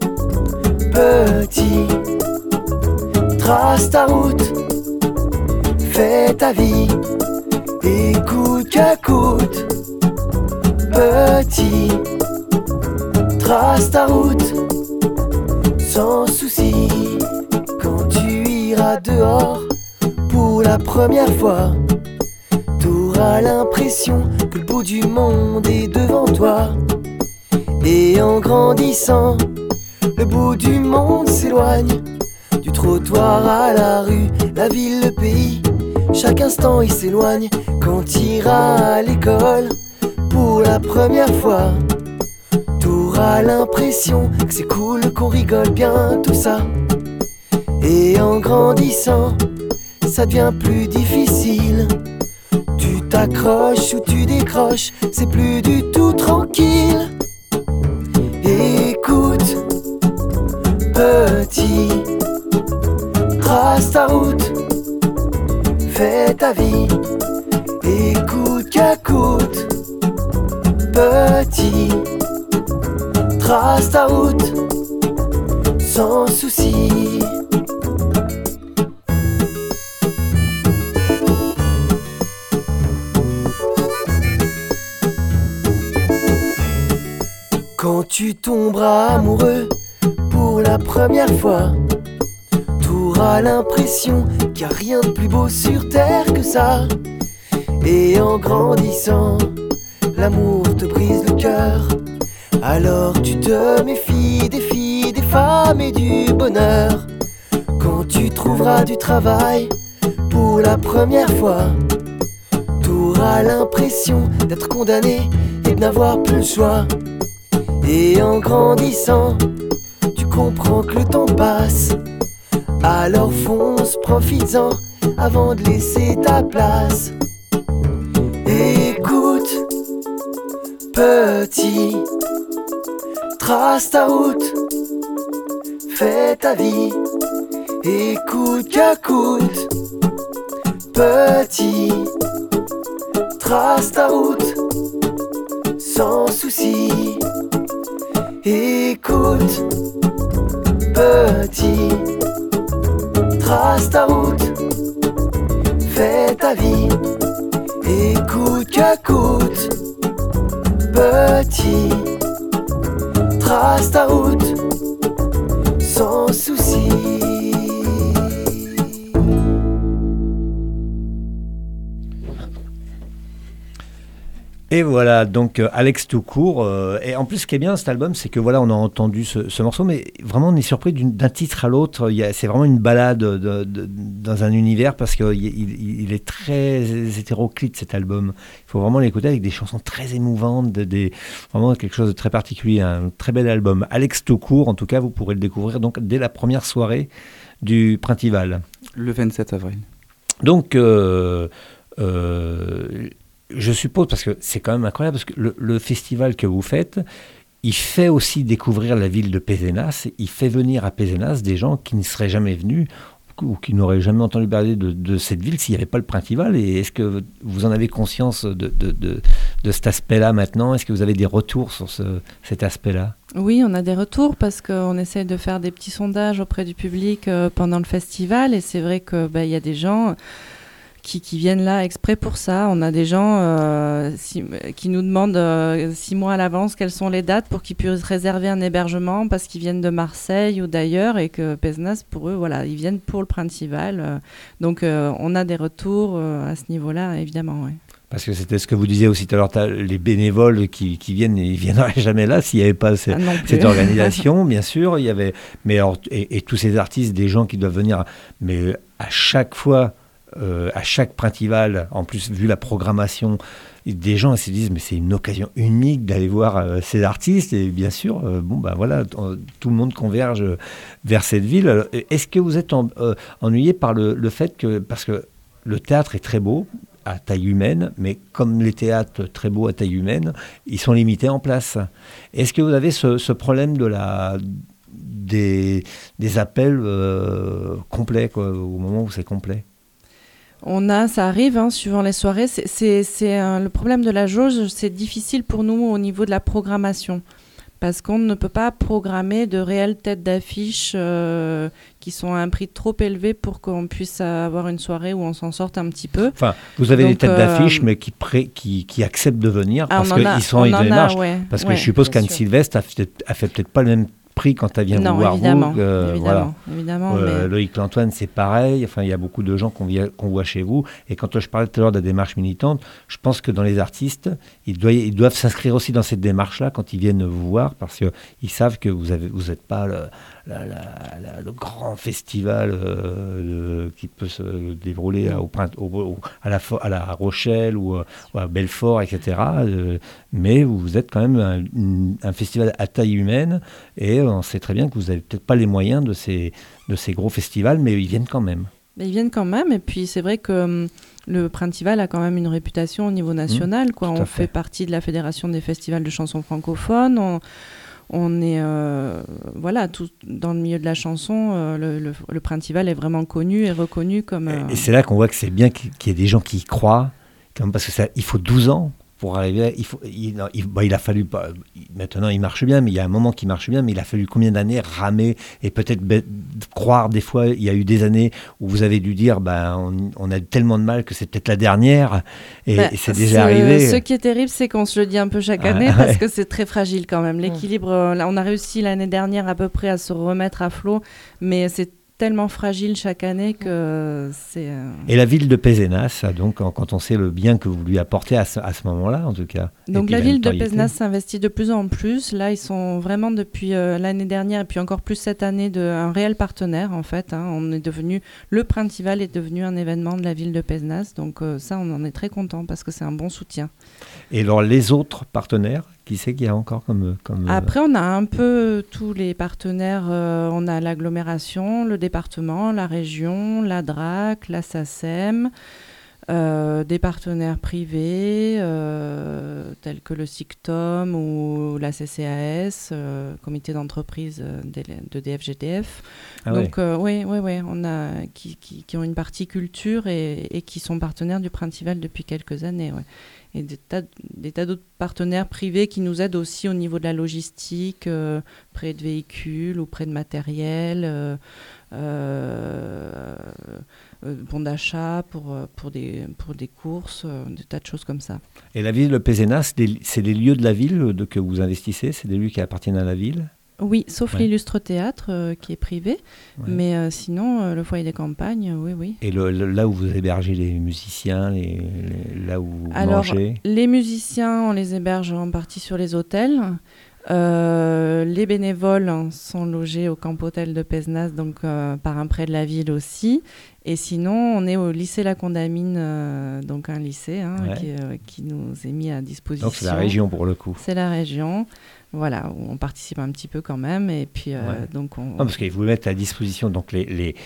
petit, trace ta route, fais ta vie. Écoute que coûte, petit, trace ta route, sans souci. Quand tu iras dehors pour la première fois, t'auras l'impression que le bout du monde est devant toi. Et en grandissant, le bout du monde s'éloigne. Du trottoir à la rue, la ville, le pays, chaque instant il s'éloigne. Quand t'iras à l'école pour la première fois, t'auras l'impression que c'est cool, qu'on rigole bien, tout ça. Et en grandissant, ça devient plus difficile. Tu t'accroches ou tu décroches, c'est plus du tout tranquille. Écoute, petit, trace ta route, fais ta vie. Écoute que coûte, petit, trace ta route, sans souci. Quand tu tomberas amoureux pour la première fois, t'auras l'impression qu'il n'y a rien de plus beau sur terre que ça. Et en grandissant, l'amour te brise le cœur. Alors tu te méfies des filles, des femmes et du bonheur. Quand tu te trouveras du travail pour la première fois. T'auras l'impression d'être condamné et de n'avoir plus le choix. Et en grandissant, tu comprends que le temps passe. Alors fonce, profites-en avant de laisser ta place. Écoute, petit, trace ta route, fais ta vie, écoute que coûte. Petit, trace ta route, sans souci, écoute. Petit, trace ta route, fais ta vie, écoute que coûte. Petit, trace ta route, sans souci. Et voilà, donc Alex Toucourt. Et en plus, ce qui est bien dans cet album, c'est que voilà, on a entendu ce morceau, mais vraiment, on est surpris d'un titre à l'autre. C'est vraiment une balade dans un univers parce qu'il est très hétéroclite, cet album. Il faut vraiment l'écouter avec des chansons très émouvantes, vraiment quelque chose de très particulier. Un très bel album. Alex Toucourt, en tout cas, vous pourrez le découvrir donc, dès la première soirée du Printival. Le 27 avril. Donc, je suppose, parce que c'est quand même incroyable, parce que le festival que vous faites, il fait aussi découvrir la ville de Pézenas, il fait venir à Pézenas des gens qui ne seraient jamais venus ou qui n'auraient jamais entendu parler de cette ville s'il n'y avait pas le Printival. Et est-ce que vous en avez conscience de cet aspect-là maintenant ? Est-ce que vous avez des retours sur cet aspect-là ? Oui, on a des retours parce qu'on essaie de faire des petits sondages auprès du public pendant le festival, et c'est vrai qu'il y a des gens qui viennent là exprès pour ça. On a des gens qui nous demandent 6 mois à l'avance quelles sont les dates pour qu'ils puissent réserver un hébergement parce qu'ils viennent de Marseille ou d'ailleurs, et que Pézenas, pour eux, voilà, ils viennent pour le Printival. Donc on a des retours à ce niveau-là, évidemment. Ouais. Parce que c'était ce que vous disiez aussi tout à l'heure, les bénévoles qui viennent, ils ne viendraient jamais là s'il n'y avait pas cette organisation, bien sûr. Il y avait, mais alors, et tous ces artistes, des gens qui doivent venir, mais à chaque fois, à chaque Printival, en plus vu la programmation, des gens se disent mais c'est une occasion unique d'aller voir ces artistes, et bien sûr voilà, tout le monde converge vers cette ville. Alors, est-ce que vous êtes ennuyé par le fait que, parce que le théâtre est très beau à taille humaine, mais comme les théâtres très beaux à taille humaine, ils sont limités en place. Est-ce que vous avez ce problème des appels complets, quoi, au moment où c'est complet? Ça arrive, suivant les soirées. Le problème de la jauge, c'est difficile pour nous au niveau de la programmation. Parce qu'on ne peut pas programmer de réelles têtes d'affiche qui sont à un prix trop élevé pour qu'on puisse avoir une soirée où on s'en sorte un petit peu. Enfin, vous avez des têtes d'affiche, mais qui acceptent de venir parce qu'ils sont en démarche. Ouais, parce que je suppose qu'Anne Sylvestre a fait peut-être pas le même prix quand elle vient vous voir. Évidemment, voilà. Loïc Lantoine, c'est pareil. Enfin, il y a beaucoup de gens qu'on voit chez vous. Et quand je parlais tout à l'heure de la démarche militante, je pense que dans les artistes, ils doivent s'inscrire aussi dans cette démarche-là quand ils viennent vous voir, parce qu'ils savent que vous n'êtes pas le grand festival qui peut se dérouler à la Rochelle ou à Belfort, etc. Mais vous êtes quand même un festival à taille humaine, et on sait très bien que vous n'avez peut-être pas les moyens de ces gros festivals, mais ils viennent quand même. Ils viennent quand même, et puis c'est vrai que le Printival a quand même une réputation au niveau national. On fait partie de la Fédération des festivals de chansons francophones. On est tout dans le milieu de la chanson. Le Printival est vraiment connu et reconnu comme. Et c'est là qu'on voit que c'est bien qu'il y ait des gens qui y croient, parce que il faut 12 ans pour arriver. Il a fallu. Maintenant, il marche bien, mais il y a un moment qui marche bien, mais il a fallu combien d'années ramer et peut-être croire. Des fois, il y a eu des années où vous avez dû dire, on a tellement de mal que c'est peut-être la dernière, et c'est déjà arrivé. Ce qui est terrible, c'est qu'on se le dit un peu chaque année, parce que c'est très fragile quand même. L'équilibre, là, on a réussi l'année dernière à peu près à se remettre à flot, mais c'est tellement fragile chaque année que c'est... Et la ville de Pézenas, donc, quand on sait le bien que vous lui apportez à ce moment-là, en tout cas. Donc la ville de Pézenas s'investit de plus en plus. Là, ils sont vraiment, depuis l'année dernière, et puis encore plus cette année, un réel partenaire, en fait. Le Printival est devenu un événement de la ville de Pézenas. Donc ça, on en est très content parce que c'est un bon soutien. Et alors, les autres partenaires, qui c'est qu'il y a encore comme... Après, on a un peu tous les partenaires. On a l'agglomération, le département, la région, la DRAC, la SACEM, des partenaires privés tels que le SICTOM ou la CCAS, comité d'entreprise de DFGDF. Donc oui, on a qui ont une partie culture et qui sont partenaires du Printival depuis quelques années. Ouais. Et des tas d'autres partenaires privés qui nous aident aussi au niveau de la logistique, près de véhicules ou près de matériel, bons d'achat pour des courses, des tas de choses comme ça. Et la ville de Pézenas, c'est les lieux de la ville que vous investissez, c'est des lieux qui appartiennent à la ville ? Oui, sauf l'Illustre Théâtre qui est privé, mais sinon le Foyer des Campagnes, oui. Et là où vous hébergez les musiciens, là où vous mangez ? Les musiciens, on les héberge en partie sur les hôtels. Les bénévoles sont logés au Camp Hôtel de Pézenas, donc par un prêt de la ville aussi. Et sinon, on est au lycée La Condamine, donc un lycée qui nous est mis à disposition. Donc c'est la région pour le coup. C'est la région. Voilà, on participe un petit peu quand même, et puis donc on... Non, parce qu'ils vous mettent à disposition donc les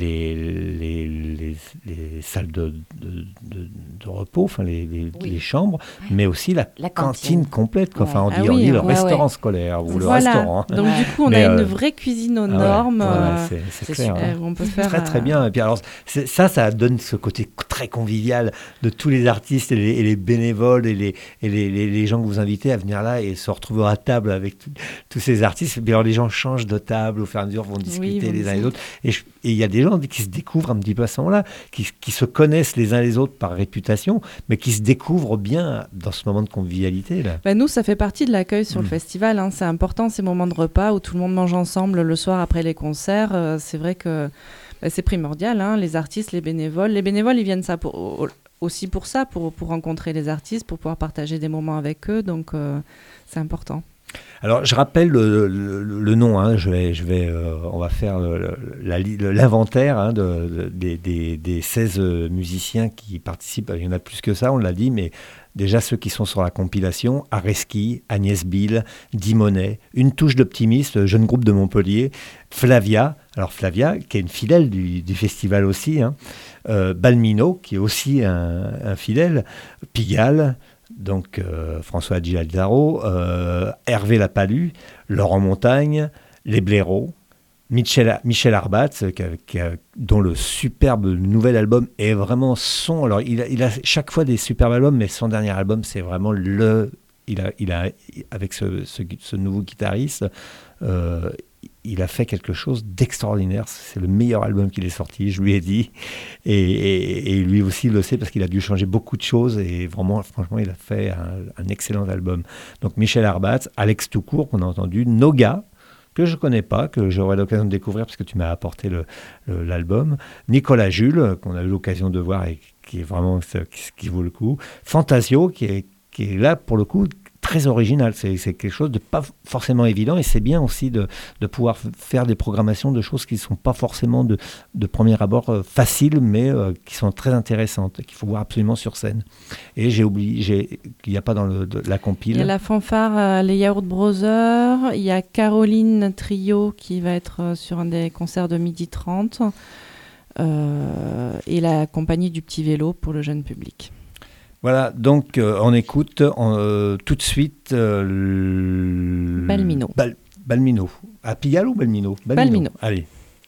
salles de repos, enfin les chambres, mais aussi la cantine complète, quoi. Enfin, on dit le restaurant scolaire ou le restaurant. Donc du coup, on a une vraie cuisine aux normes. C'est clair. On peut faire très bien. Et puis alors, ça donne ce côté très convivial de tous les artistes et les bénévoles et les gens que vous invitez à venir là et se retrouver à table avec tous ces artistes. Et puis alors, les gens changent de table au fur et à mesure, vont discuter les uns les autres. Et il y a des gens qui se découvrent un petit peu à ce moment-là, qui se connaissent les uns les autres par réputation, mais qui se découvrent bien dans ce moment de convivialité. Là. Nous, ça fait partie de l'accueil sur le festival. C'est important, ces moments de repas où tout le monde mange ensemble le soir après les concerts. C'est vrai que c'est primordial. Les artistes, les bénévoles, ils viennent aussi pour ça, pour rencontrer les artistes, pour pouvoir partager des moments avec eux. Donc, c'est important. Alors, je rappelle le nom. On va faire l'inventaire des 16 musiciens qui participent. Il y en a plus que ça, on l'a dit, mais déjà ceux qui sont sur la compilation: Areski, Agnès Bill, Dimonet, Une touche d'optimiste, jeune groupe de Montpellier, Flavia. Alors Flavia, qui est une fidèle du festival aussi, Balmino, qui est aussi un fidèle, Pigalle. Donc François Gialdaro, Hervé Lapalu, Laurent Montagne, Les Blaireaux, Michel Arbatz, dont le superbe nouvel album est vraiment son... Alors il a chaque fois des superbes albums, mais son dernier album, c'est vraiment il a avec ce nouveau guitariste, il a fait quelque chose d'extraordinaire. C'est le meilleur album qu'il ait sorti, je lui ai dit. Et lui aussi le sait parce qu'il a dû changer beaucoup de choses. Et vraiment, franchement, il a fait un excellent album. Donc Michel Arbatz, Alex Toucourt, qu'on a entendu, Noga, que je ne connais pas, que j'aurai l'occasion de découvrir parce que tu m'as apporté l'album, Nicolas Jules, qu'on a eu l'occasion de voir et qui est vraiment qui vaut le coup, Fantasio, qui est là pour le coup très original. C'est quelque chose de pas forcément évident, et c'est bien aussi de pouvoir faire des programmations de choses qui ne sont pas forcément de premier abord faciles, mais qui sont très intéressantes, qu'il faut voir absolument sur scène. Et j'ai oublié qu'il n'y a pas dans la compile. Il y a la fanfare les Yaourt Brothers, il y a Caroline Trio qui va être sur un des concerts de 12h30, et la compagnie du Petit Vélo pour le jeune public. Voilà, donc on écoute tout de suite... Balmino. Balmino. À Pigalle ou Balmino ? Balmino. Allez.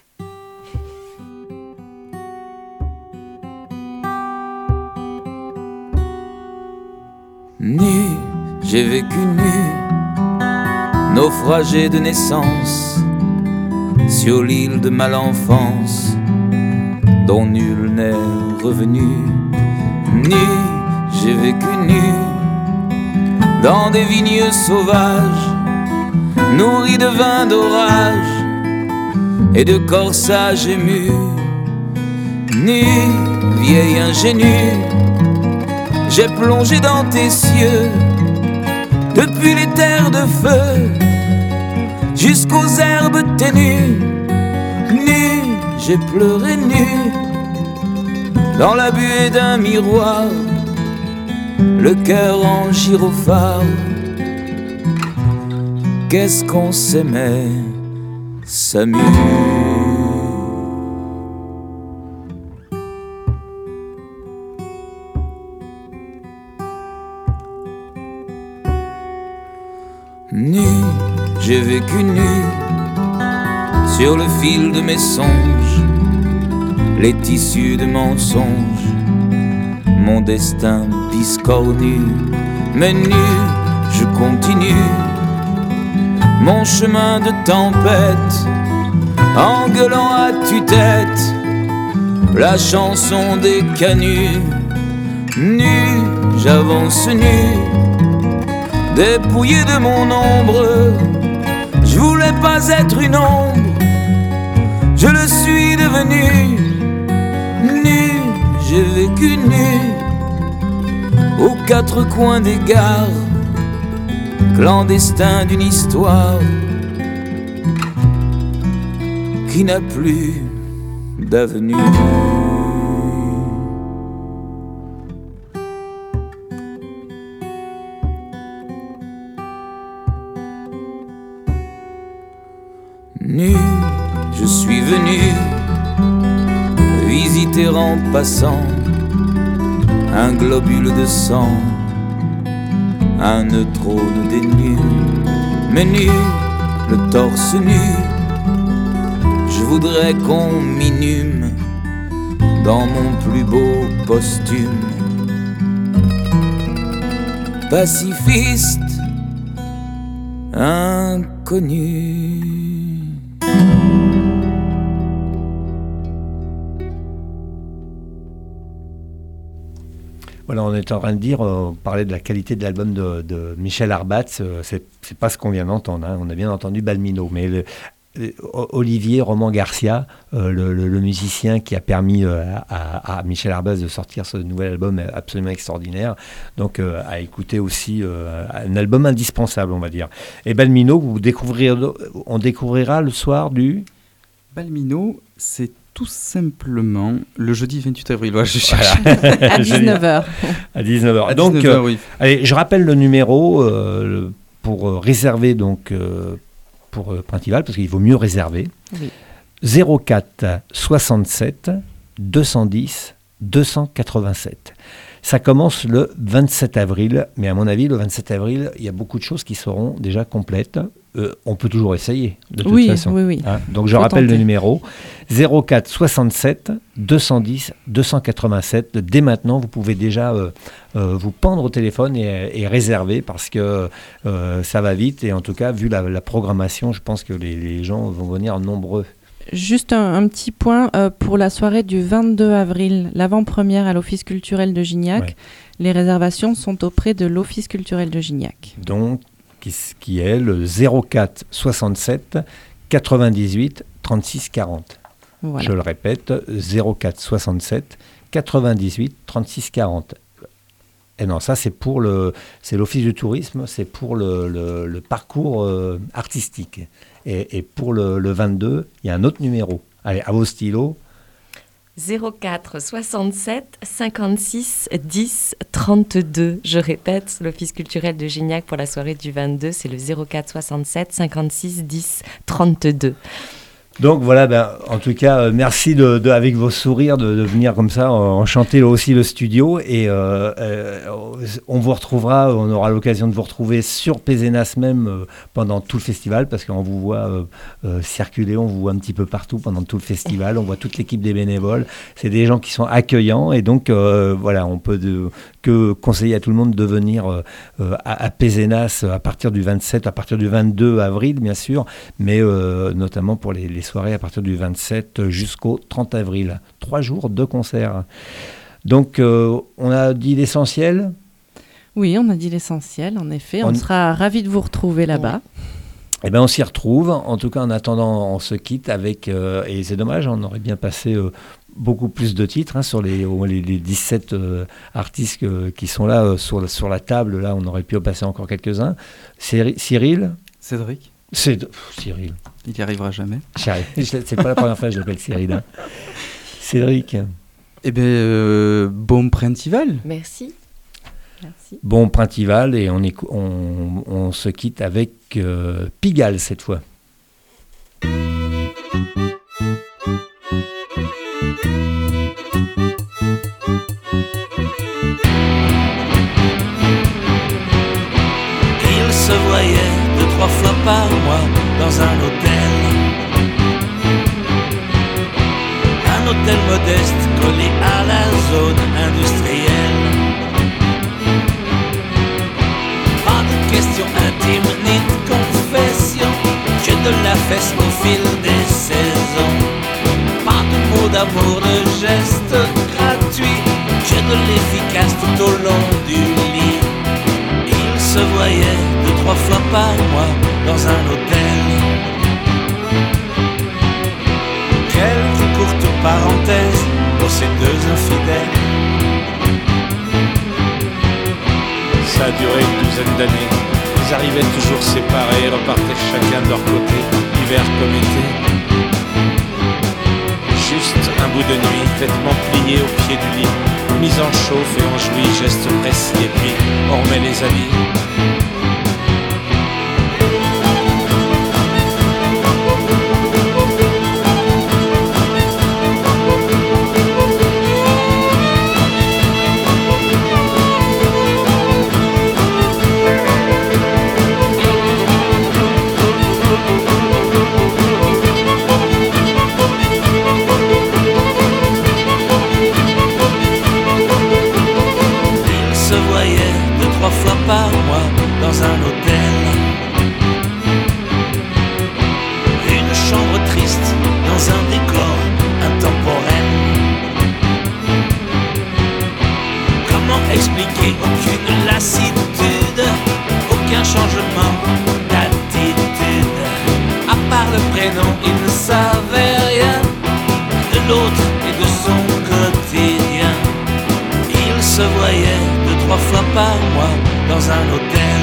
Nu, j'ai vécu nu, naufragé de naissance, sur l'île de ma enfance, dont nul n'est revenu. Nu, j'ai vécu nu, dans des vignes sauvages, nourris de vin d'orage, et de corsage ému. Nu, vieille ingénue, j'ai plongé dans tes cieux, depuis les terres de feu jusqu'aux herbes ténues. Nu, j'ai pleuré nu, dans la buée d'un miroir, le cœur en gyrophare. Qu'est-ce qu'on s'aimait, s'amuse. Nu, j'ai vécu nu, sur le fil de mes songes, les tissus de mensonges, mon destin biscornu. Mais nu, je continue mon chemin de tempête, en gueulant à tue-tête la chanson des canuts. Nu, j'avance nu, dépouillé de mon ombre. Je voulais pas être une ombre, je le suis devenu. Nu, j'ai vécu nu, aux quatre coins des gares, clandestin d'une histoire qui n'a plus d'avenue. Nu, je suis venu visiter en passant un globule de sang, un neutrone dénu. Mais nu, le torse nu, je voudrais qu'on m'inhume dans mon plus beau costume. Pacifiste inconnu. Voilà, on est en train de dire, on parlait de la qualité de l'album de Michel Arbatz, c'est pas ce qu'on vient d'entendre, hein. On a bien entendu Balmino, mais Olivier Roman Garcia, le musicien qui a permis à Michel Arbatz de sortir ce nouvel album absolument extraordinaire, donc à écouter aussi un album indispensable, on va dire. Et Balmino, on découvrira le soir du... Balmino, c'est tout simplement le jeudi 28 avril. Ouais, je cherche. À 19h. À 19h. À Donc, 19h, oui. allez, je rappelle le numéro pour réserver donc, pour Printival, parce qu'il vaut mieux réserver. Oui. 04 67 210 287. Ça commence le 27 avril, mais à mon avis, le 27 avril, il y a beaucoup de choses qui seront déjà complètes. On peut toujours essayer, de toute façon. Oui. Hein, donc, je rappelle le numéro 04 67 210 287. Dès maintenant, vous pouvez déjà vous pendre au téléphone et réserver parce que ça va vite. Et en tout cas, vu la programmation, je pense que les gens vont venir nombreux. Juste un petit point pour la soirée du 22 avril, l'avant-première à l'Office culturel de Gignac. Ouais. Les réservations sont auprès de l'Office culturel de Gignac. Donc, qui est le 04 67 98 36 40. Voilà. Je le répète, 04 67 98 36 40. Et non, ça c'est c'est l'Office du tourisme, c'est pour le parcours artistique. Et pour le 22, il y a un autre numéro. Allez, à vos stylos. 04 67 56 10 32. Je répète, l'Office culturel de Gignac pour la soirée du 22, c'est le 04 67 56 10 32. Donc voilà, en tout cas, merci avec vos sourires de venir comme ça enchanter aussi le studio et on vous retrouvera, on aura l'occasion de vous retrouver sur Pézenas même pendant tout le festival parce qu'on vous voit circuler, on vous voit un petit peu partout pendant tout le festival, on voit toute l'équipe des bénévoles, c'est des gens qui sont accueillants et donc voilà, on peut que conseiller à tout le monde de venir à Pézenas à partir du 27, à partir du 22 avril bien sûr, mais notamment pour les soirées à partir du 27 jusqu'au 30 avril. 3 jours de concerts. Donc, on a dit l'essentiel ? Oui, on a dit l'essentiel, en effet. On sera ravis de vous retrouver là-bas. Eh ben, on s'y retrouve. En tout cas, en attendant, on se quitte avec... et c'est dommage, on aurait bien passé beaucoup plus de titres sur les 17 artistes qui sont là sur la table. Là, on aurait pu en passer encore quelques-uns. Cyril. Cédric. Cyril. Il n'y arrivera jamais. C'est pas la première fois que je l'appelle Cyril. Hein. Cédric. Eh bien, bon printemps. Merci. Bon printemps et on se quitte avec Pigalle cette fois. Il se voyait 2-3 fois par mois dans un hôtel. Un hôtel modeste collé à la zone industrielle. Pas de questions intimes ni de confessions, que de la fesse au fil des saisons. Pas de mots d'amour, de gestes gratuits, que de l'efficace tout au long du lit. Il se voyait 2-3 fois par mois dans un hôtel. Quelques courtes parenthèses pour ces deux infidèles. Ça a duré une douzaine d'années. Ils arrivaient toujours séparés, repartaient chacun de leur côté, hiver comme été. Juste un bout de nuit, vêtements pliés au pied du lit, mise en chauffe et enjouis, gestes précis, et puis on remet les habits. Par mois dans un hôtel. Une chambre triste dans un décor intemporel. Comment expliquer aucune lassitude, aucun changement d'attitude? À part le prénom, il ne savait rien de l'autre et de son quotidien. Il se voyait 2-3 fois par mois dans un hôtel.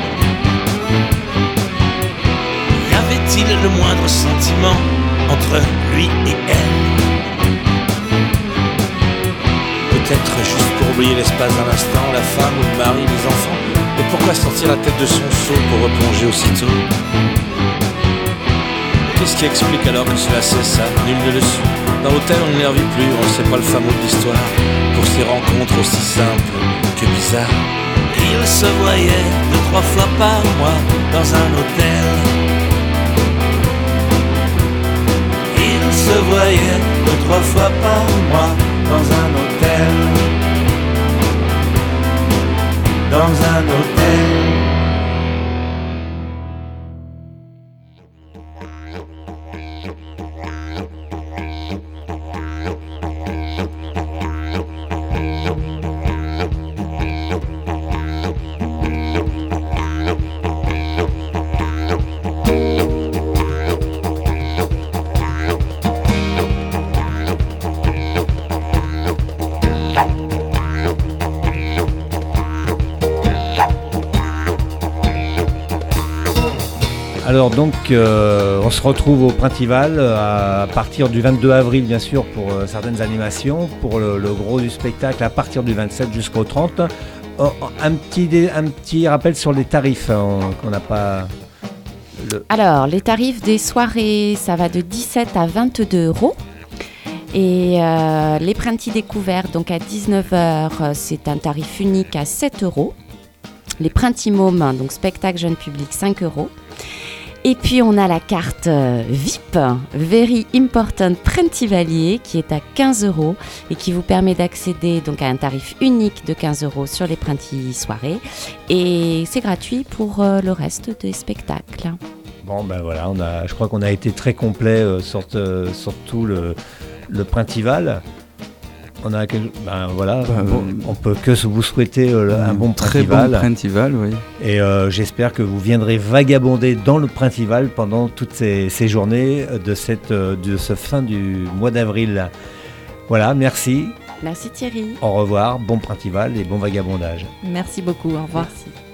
Y avait-il le moindre sentiment entre lui et elle? Peut-être juste pour oublier l'espace d'un instant, la femme ou le mari, les enfants. Mais pourquoi sortir la tête de son seau pour replonger aussitôt? Qu'est-ce qui explique alors que cela cessa? Nul ne le sut. Dans l'hôtel on ne les revit plus, on ne sait pas le fameux de l'histoire. Pour ces rencontres aussi simples que bizarres. Il se voyait 2-3 fois par mois dans un hôtel. Il se voyait 2-3 fois par mois dans un hôtel. Dans un hôtel. Alors donc, on se retrouve au Printival à partir du 22 avril, bien sûr, pour certaines animations. Pour le gros du spectacle, à partir du 27 jusqu'au 30. Un petit rappel sur les tarifs, qu'on n'a pas... Alors, les tarifs des soirées, ça va de 17 à 22 euros. Et les Printemps découverts, donc à 19h, c'est un tarif unique à 7 euros. Les Printemps mômes, donc spectacle jeune public, 5 euros. Et puis on a la carte VIP, Very Important Printivalier, qui est à 15 euros et qui vous permet d'accéder donc à un tarif unique de 15 euros sur les Printemps soirées. Et c'est gratuit pour le reste des spectacles. Bon ben voilà, je crois qu'on a été très complet sur tout le Printival. On peut que vous souhaiter un bon très Printival. Bon Printival, oui. Et j'espère que vous viendrez vagabonder dans le Printival pendant toutes ces journées de ce fin du mois d'avril. Voilà, merci. Merci Thierry. Au revoir, bon Printival et bon vagabondage. Merci beaucoup, au revoir. Merci.